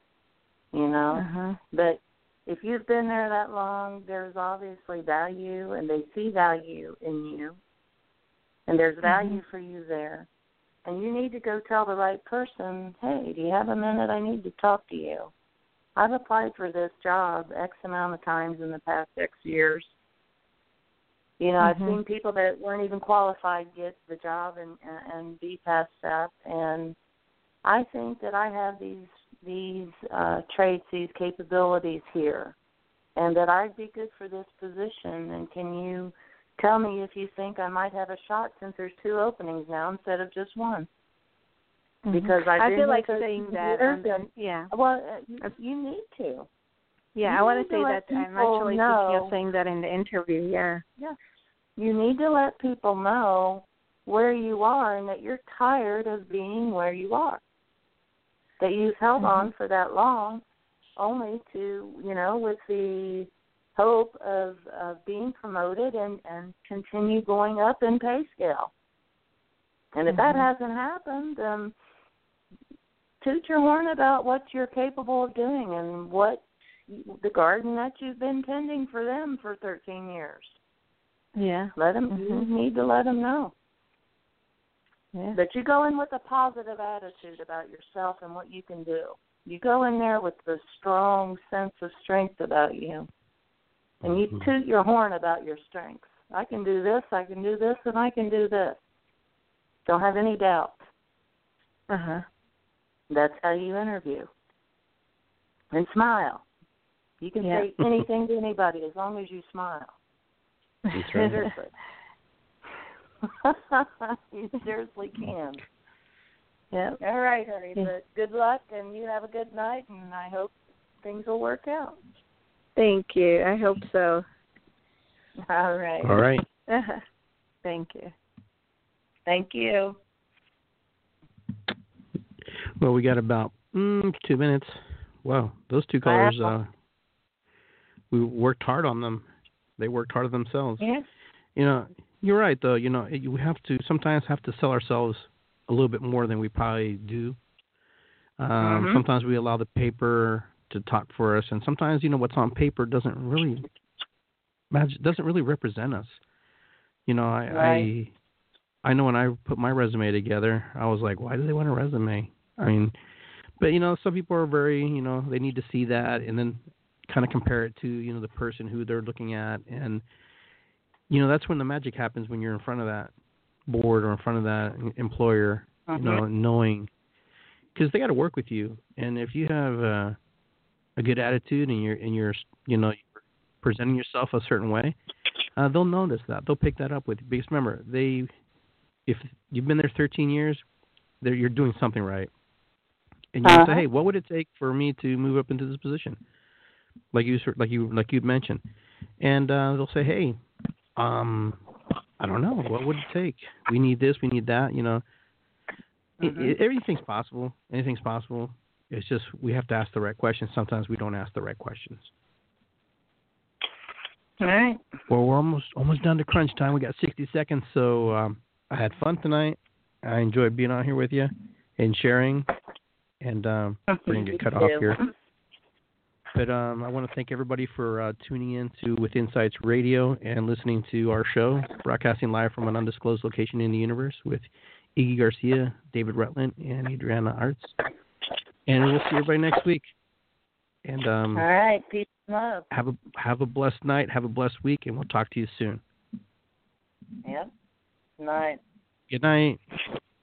But if you've been there that long, there's obviously value, and they see value in you, and there's value for you there. And you need to go tell the right person, hey, do you have a minute? I need to talk to you. I've applied for this job X amount of times in the past X years. I've seen people that weren't even qualified get the job and be past that. And I think that I have these traits, these capabilities here, and that I'd be good for this position. And can you tell me if you think I might have a shot, since there's 2 openings now instead of just 1? Because I feel like saying that. Yeah. Well, you need to. Yeah, I want to say that. I'm actually thinking of saying that in the interview. Yeah. Yeah. You need to let people know where you are and that you're tired of being where you are. That you've held on for that long, only to, with the hope of being promoted and continue going up in pay scale. And if that hasn't happened, toot your horn about what you're capable of doing and what the garden that you've been tending for them for 13 years. Yeah. Let them. You need to let them know. Yeah. But you go in with a positive attitude about yourself and what you can do. You go in there with the strong sense of strength about you. And you toot your horn about your strengths. I can do this, and I can do this. Don't have any doubt. That's how you interview. And smile. You can say anything to anybody as long as you smile. That's right. Seriously. You seriously can. Yeah. All right, honey. But good luck, and you have a good night, and I hope things will work out. Thank you. I hope so. All right. All right. Thank you. Thank you. Well, we got about 2 minutes. Wow, those 2 callers, we worked hard on them. They worked hard on themselves. Yeah. You're right, though. You have to sometimes sell ourselves a little bit more than we probably do. Sometimes we allow the paper to talk for us, and sometimes what's on paper doesn't really represent us. Right. I know when I put my resume together, I was like, why do they want a resume? I mean, but some people are very they need to see that and then kind of compare it to the person who they're looking at, and that's when the magic happens, when you're in front of that board or in front of that employer, knowing, because they got to work with you, and if you have a good attitude and you're presenting yourself a certain way, they'll notice that. They'll pick that up with you. Because remember, if you've been there 13 years, you're doing something right, and you say, hey, what would it take for me to move up into this position? Like you mentioned, and they'll say, hey, I don't know, what would it take? We need this, we need that. Everything's possible. Anything's possible. It's just we have to ask the right questions. Sometimes we don't ask the right questions. All right. Well, we're almost down to crunch time. We got 60 seconds, so I had fun tonight. I enjoyed being on here with you and sharing. And we're going to get cut off here. But I want to thank everybody for tuning in to With Insights Radio and listening to our show, broadcasting live from an undisclosed location in the universe with Iggy Garcia, David Rutland, and Adriana Arts. And we'll see everybody next week. And all right, peace and love. Have a blessed night, have a blessed week, and we'll talk to you soon. Yep. Night. Good night.